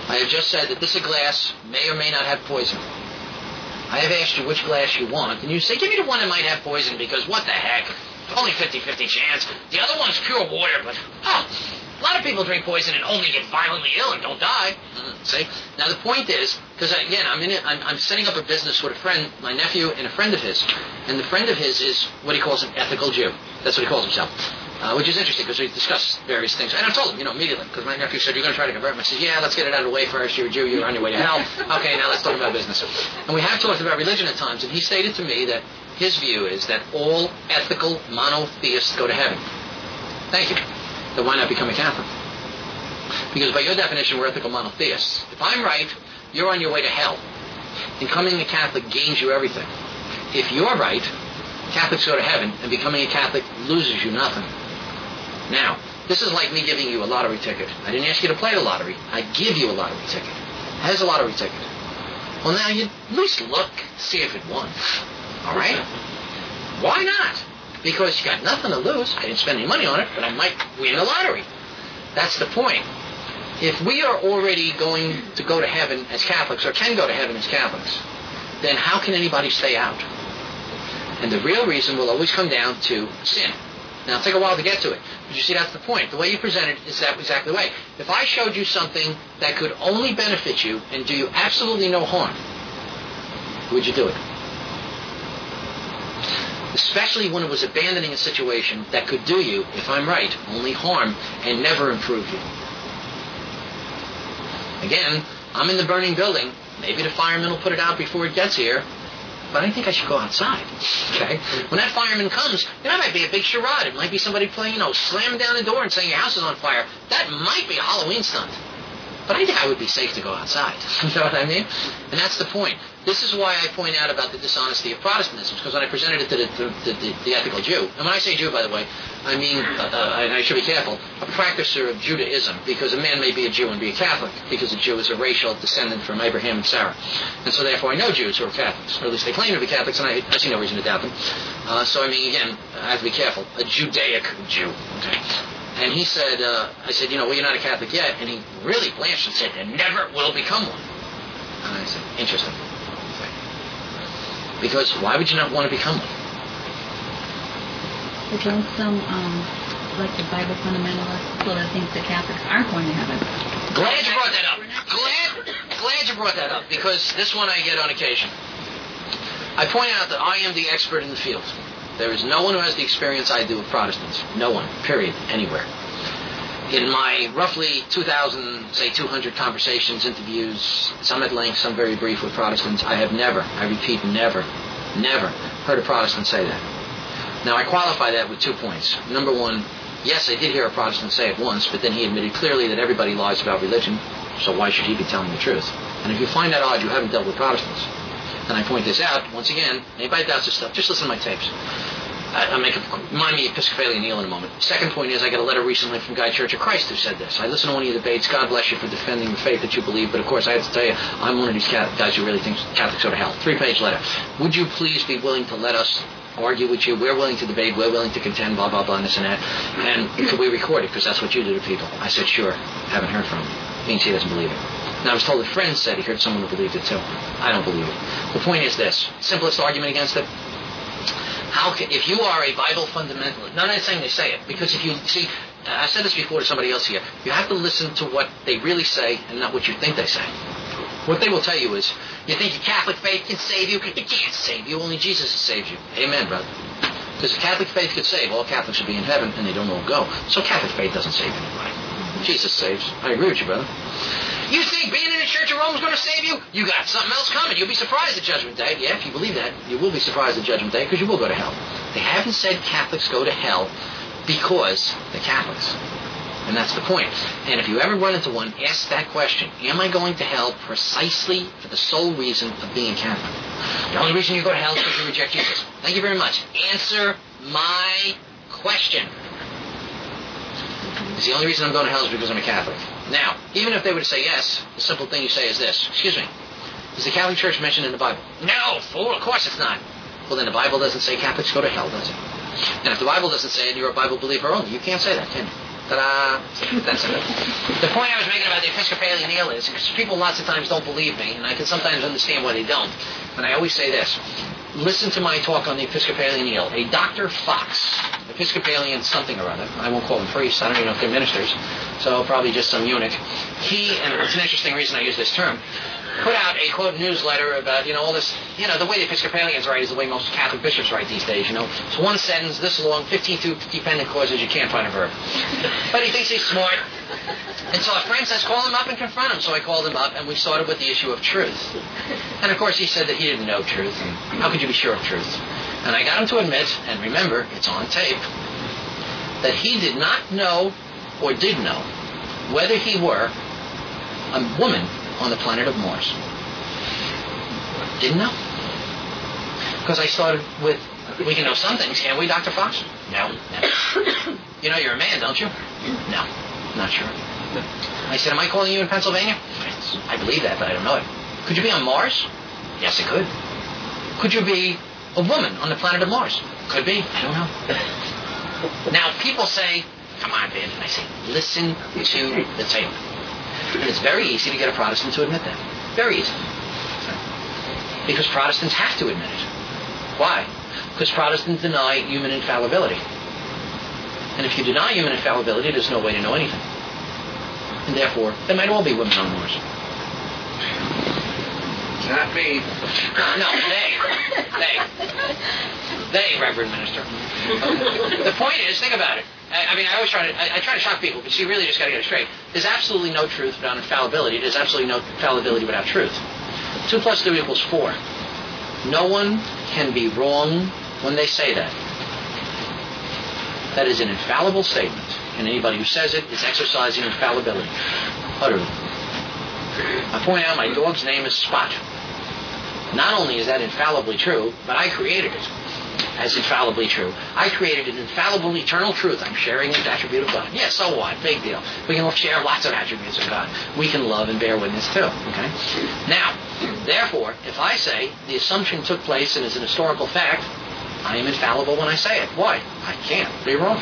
I have just said that this glass may or may not have poison. I have asked you which glass you want, and you say, give me the one that might have poison, because what the heck? Only 50-50 chance. The other one's pure water, but, a lot of people drink poison and only get violently ill and don't die. See? Now, the point is, because, again, I'm setting up a business with a friend, my nephew, and a friend of his. And the friend of his is what he calls an ethical Jew. That's what he calls himself. Which is interesting, because we discussed various things. And I told him, immediately, because my nephew said, you're going to try to convert him. I said, yeah, let's get it out of the way first. You're a Jew, you're on your way to hell. Okay, now let's talk about business. And we have talked about religion at times, and he stated to me that his view is that all ethical monotheists go to heaven. Thank you. Then why not become a Catholic? Because by your definition, we're ethical monotheists. If I'm right, you're on your way to hell. Becoming a Catholic gains you everything. If you're right, Catholics go to heaven, and becoming a Catholic loses you nothing. Now, this is like me giving you a lottery ticket. I didn't ask you to play the lottery. I give you a lottery ticket. Here's a lottery ticket. Well, now you at least look, see if it won. All right? Why not? Because you got nothing to lose. I didn't spend any money on it, but I might win the lottery. That's the point. If we are already going to go to heaven as Catholics, or can go to heaven as Catholics, then how can anybody stay out? And the real reason will always come down to sin. Now, it'll take a while to get to it. But you see, that's the point. The way you present it is that exactly the way. If I showed you something that could only benefit you and do you absolutely no harm, would you do it? Especially when it was abandoning a situation that could do you, if I'm right, only harm and never improve you. Again, I'm in the burning building. Maybe the firemen will put it out before it gets here. But I think I should go outside. Okay? When that fireman comes, it might be a big charade. It might be somebody playing, slamming down the door and saying your house is on fire. That might be a Halloween stunt. But I think I would be safe to go outside. You know what I mean? And that's the point. This is why I point out about the dishonesty of Protestantism, because when I presented it to the ethical Jew, and when I say Jew, by the way, I mean, and I should be careful, a practicer of Judaism, because a man may be a Jew and be a Catholic, because a Jew is a racial descendant from Abraham and Sarah. And so therefore I know Jews who are Catholics, or at least they claim to be Catholics, and I see no reason to doubt them. So I mean, again, I have to be careful. A Judaic Jew. Okay. And he said, I said, well, you're not a Catholic yet. And he really blanched and said, there never will become one. And I said, interesting. Because why would you not want to become one? But don't some, like the Bible fundamentalists, people that think the Catholics aren't going to heaven. Glad you brought that up. Glad you brought that up, because this one I get on occasion. I point out that I am the expert in the field. There is no one who has the experience I do with Protestants. No one, period, anywhere. In my roughly 200 conversations, interviews, some at length, some very brief with Protestants, I have never, I repeat, never heard a Protestant say that. Now, I qualify that with 2 points. Number one, yes, I did hear a Protestant say it once, but then he admitted clearly that everybody lies about religion, so why should he be telling the truth? And if you find that odd, you haven't dealt with Protestants. And I point this out, once again, anybody doubts this stuff, just listen to my tapes. Remind me Episcopalian Neil in a moment. Second point is, I got a letter recently from Guy Church of Christ who said this. I listened to one of your debates. God bless you for defending the faith that you believe, but of course I have to tell you, I'm one of these guys who really thinks Catholics go to hell. 3-page letter. Would you please be willing to let us argue with you? We're willing to debate. We're willing to contend, blah, blah, blah, and this and that. And could we record it? Because that's what you do to people. I said, sure. Haven't heard from him. Means he doesn't believe it. Now, I was told a friend said he heard someone who believed it too. I don't believe it. The point is this. Simplest argument against it. If you are a Bible fundamentalist, not I'm saying they say it, because if you see, I said this before to somebody else here, you have to listen to what they really say and not what you think they say. What they will tell you is, you think your Catholic faith can save you? It can't save you. Only Jesus has saved you. Amen, brother. Because the Catholic faith could save. All Catholics should be in heaven, and they don't all go. So Catholic faith doesn't save anybody. Jesus saves. I agree with you, brother. You think being in the Church of Rome is going to save you? You got something else coming. You'll be surprised at Judgment Day. Yeah, if you believe that, you will be surprised at Judgment Day, because you will go to hell. They haven't said Catholics go to hell because they're Catholics. And that's the point. And if you ever run into one, ask that question. Am I going to hell precisely for the sole reason of being Catholic? The only reason you go to hell is because you reject Jesus. Thank you very much. Answer my question. It's the only reason I'm going to hell is because I'm a Catholic. Now, even if they were to say yes, the simple thing you say is this. Excuse me. Is the Catholic Church mentioned in the Bible? No, fool, of course it's not. Well, then the Bible doesn't say Catholics go to hell, does it? And if the Bible doesn't say it, you're a Bible believer only. You can't say that, can you? Ta-da! That's it. The point I was making about the Episcopalian eel is, because people lots of times don't believe me, and I can sometimes understand why they don't, but I always say this. Listen to my talk on the Episcopalian eel. A Dr. Fox, Episcopalian something or other, I won't call them priests, I don't even know if they're ministers, so probably just some eunuch. He, and it's an interesting reason I use this term, put out a, quote, newsletter about, all this, the way the Episcopalians write is the way most Catholic bishops write these days, It's one sentence, this long, 15 dependent clauses, you can't find a verb. But he thinks he's smart. And so a friend says, call him up and confront him. So I called him up, and we started with the issue of truth. And of course he said that he didn't know truth, and how could you be sure of truth? And I got him to admit, and remember, it's on tape, that he did not know, or did know, whether he were a woman on the planet of Mars. Didn't know. Because I started with, we can know some things, can't we, Dr. Fox? No. You're a man, don't you? No. Not sure. I said, am I calling you in Pennsylvania? I believe that, but I don't know it. Could you be on Mars? Yes, it could. Could you be a woman on the planet of Mars? Could be. I don't know. Now, people say, come on, Ben. I say, listen to the tape. And it's very easy to get a Protestant to admit that. Very easy. Because Protestants have to admit it. Why? Because Protestants deny human infallibility. And if you deny human infallibility, there's no way to know anything. And therefore, they might all be women on Mars. Not me. No, they, Reverend Minister. The point is, think about it. I always try to shock people, but you really just got to get it straight. There's absolutely no truth without infallibility. There's absolutely no infallibility without truth. 2 + 2 = 4. No one can be wrong when they say that. That is an infallible statement, and anybody who says it is exercising infallibility. Utterly. I point out my dog's name is Spot. Not only is that infallibly true, but I created it as infallibly true. I created an infallible eternal truth. I'm sharing an attribute of God. Yeah, so what? Big deal. We can share lots of attributes of God. We can love and bear witness too. Okay? Now, therefore, if I say the assumption took place and is an historical fact, I am infallible when I say it. Why? I can't be wrong.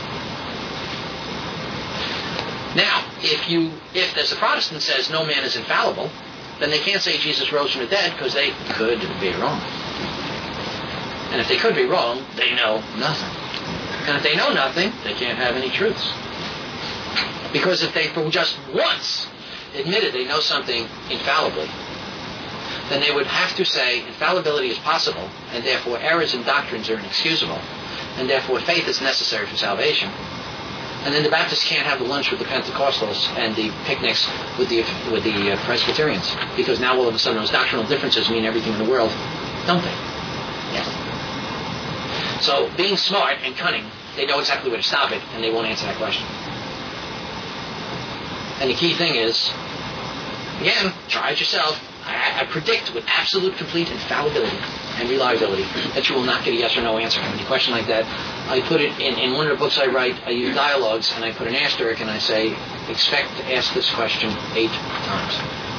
Now, if as the Protestant says no man is infallible, then they can't say Jesus rose from the dead because they could be wrong. And if they could be wrong, they know nothing. And if they know nothing, they can't have any truths. Because if they for just once admitted they know something infallibly, then they would have to say infallibility is possible, and therefore errors in doctrines are inexcusable, and therefore faith is necessary for salvation. And then the Baptists can't have the lunch with the Pentecostals and the picnics with the Presbyterians, because now all of a sudden those doctrinal differences mean everything in the world, don't they? Yes. So being smart and cunning, they know exactly where to stop it, and they won't answer that question. And the key thing is, again, try it yourself. I predict with absolute complete infallibility and reliability that you will not get a yes or no answer from any question like that. I put it in one of the books I write, I use dialogues, and I put an asterisk and I say, expect to ask this question 8 times.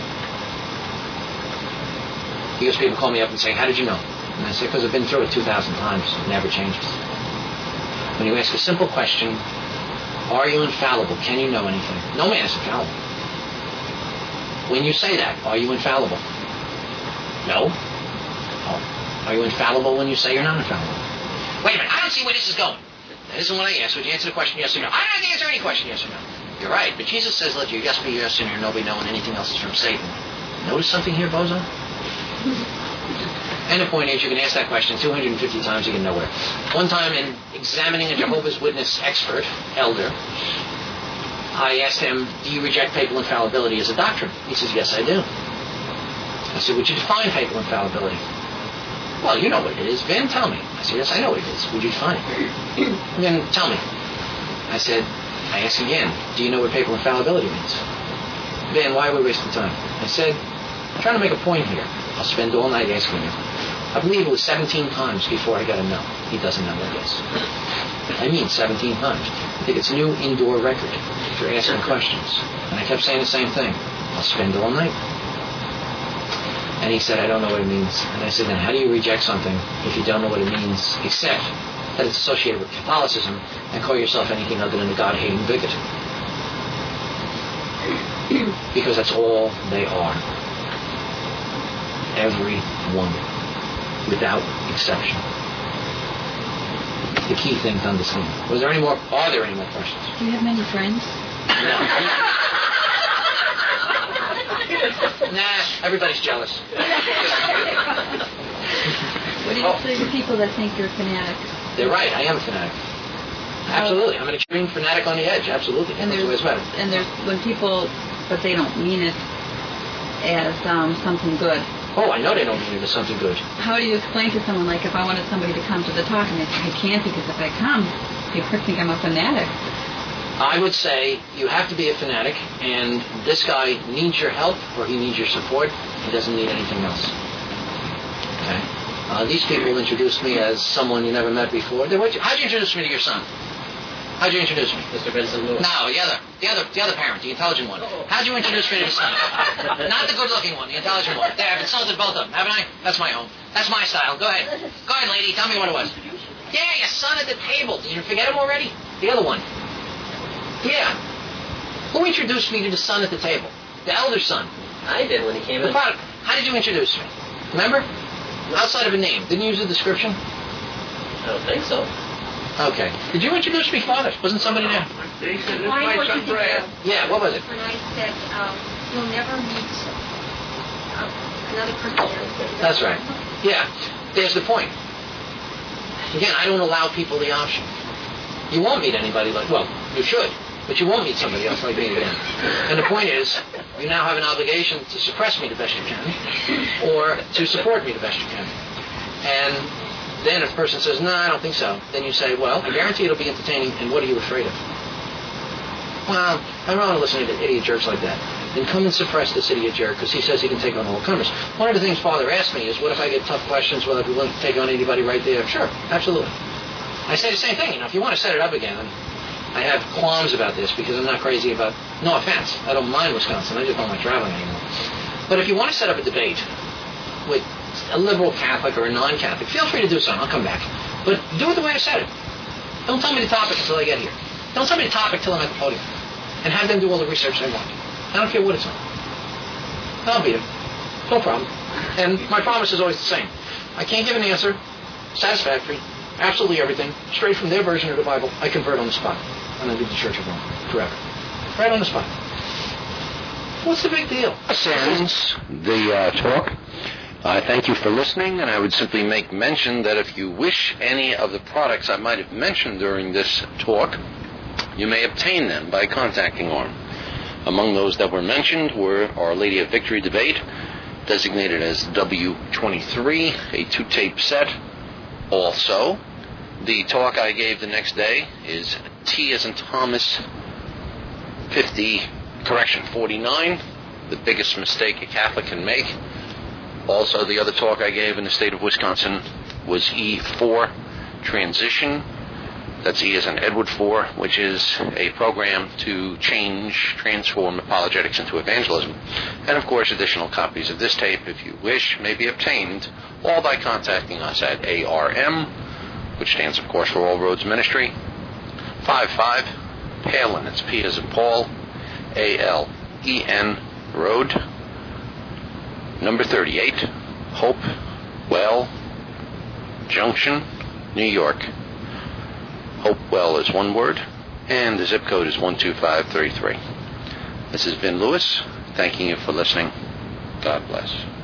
Because people call me up and say, how did you know? And I say, because I've been through it 2,000 times. It never changes. When you ask a simple question, are you infallible? Can you know anything? No man is infallible. When you say that, are you infallible? No. Oh. Are you infallible when you say you're not infallible? Wait a minute, I don't see where this is going. That isn't what I asked. Would you answer the question yes or no? I don't have to answer any question yes or no. You're right, but Jesus says let your yes be yes and your no be no, and anything else is from Satan. Notice something here, bozo? And the point is, you can ask that question 250 times, you get nowhere. One time in examining a Jehovah's Witness expert, elder, I asked him, do you reject papal infallibility as a doctrine? He says, yes, I do. I said, would you define papal infallibility? Well, you know what it is. Ben, tell me. I said, yes, I know what it is. Would you define it? Then tell me. I said, I asked again, do you know what papal infallibility means? Ben, why are we wasting time? I said, I'm trying to make a point here. I'll spend all night asking you. I believe it was 17 times before I got a no. He doesn't know what it is. I mean 17 times. I think it's a new indoor record for asking questions. And I kept saying the same thing. I'll spend all night. And he said, I don't know what it means. And I said, then how do you reject something if you don't know what it means, except that it's associated with Catholicism and call yourself anything other than a God-hating bigot. Because that's all they are. Every one, without exception. The key thing to understand. Are there any more questions? Do you have many friends? No. Nah, everybody's jealous. What do you say to people that think you're fanatics? They're right, I am a fanatic. Absolutely. I'm an extreme fanatic on the edge, absolutely. And there's when people, but they don't mean it as something good. Oh, I know they don't mean it as something good. How do you explain to someone, like if I wanted somebody to come to the talk and they say, I can't because if I come, people think I'm a fanatic? I would say you have to be a fanatic, and this guy needs your help or he needs your support. He doesn't need anything else. Okay? These people introduced me as someone you never met before. How'd you introduce me to your son? How'd you introduce me? Mr. Vincent Lewis. No, the other parent, the intelligent one. How'd you introduce me to your son? Not the good-looking one, the intelligent one. There, I've insulted both of them, haven't I? That's my own. That's my style. Go ahead. Go ahead, lady. Tell me what it was. Yeah, your son at the table. Did you forget him already? The other one. Yeah. Who introduced me to the son at the table? The elder son. I did when he came in. How did you introduce me? Remember? Outside of a name. Didn't you use a description? I don't think so. Okay. Did you introduce me, Father? Wasn't somebody there? They said, this is my son Brad. Yeah, what was it? When I said, you'll never meet another person. That's right. Yeah. There's the point. Again, I don't allow people the option. You won't meet anybody you should, but you won't meet somebody else like me again. And the point is, you now have an obligation to suppress me the best you can, or to support me the best you can. And then if the person says, no, I don't think so, then you say, well, I guarantee it'll be entertaining, and what are you afraid of? Well, I don't want to listen to idiot jerks like that. Then come and suppress this idiot jerk, because he says he can take on all comers. One of the things Father asked me is, what if I get tough questions? Will I be willing to take on anybody right there? Sure, absolutely. I say the same thing. If you want to set it up again, I have qualms about this because I'm not crazy about, no offense, I don't mind Wisconsin, I just don't like traveling anymore. But if you want to set up a debate with a liberal Catholic or a non-Catholic, feel free to do so, I'll come back. But do it the way I said it. Don't tell me the topic until I get here. Don't tell me the topic till I'm at the podium. And have them do all the research they want. I don't care what it's on. I'll beat them. No problem. And my promise is always the same. I can't give an answer, satisfactory, absolutely everything, straight from their version of the Bible. I convert on the spot. And I leave the Church of Rome forever. Right on the spot. What's the big deal? Ends the talk. I thank you for listening, and I would simply make mention that if you wish any of the products I might have mentioned during this talk, you may obtain them by contacting ORM. Among those that were mentioned were Our Lady of Victory debate, designated as W23, a 2-tape set. Also, the talk I gave the next day is T as in Thomas 49, the biggest mistake a Catholic can make. Also, the other talk I gave in the state of Wisconsin was E4, Transition. That's E as in Edward 4, which is a program to transform apologetics into evangelism. And, of course, additional copies of this tape, if you wish, may be obtained all by contacting us at ARM, which stands, of course, for All Roads Ministry, 55 Palin, it's P as in Paul, ALEN Road, number 38, Hopewell Junction, New York. Hopewell is one word, and the zip code is 12533. This is Vin Lewis, thanking you for listening. God bless.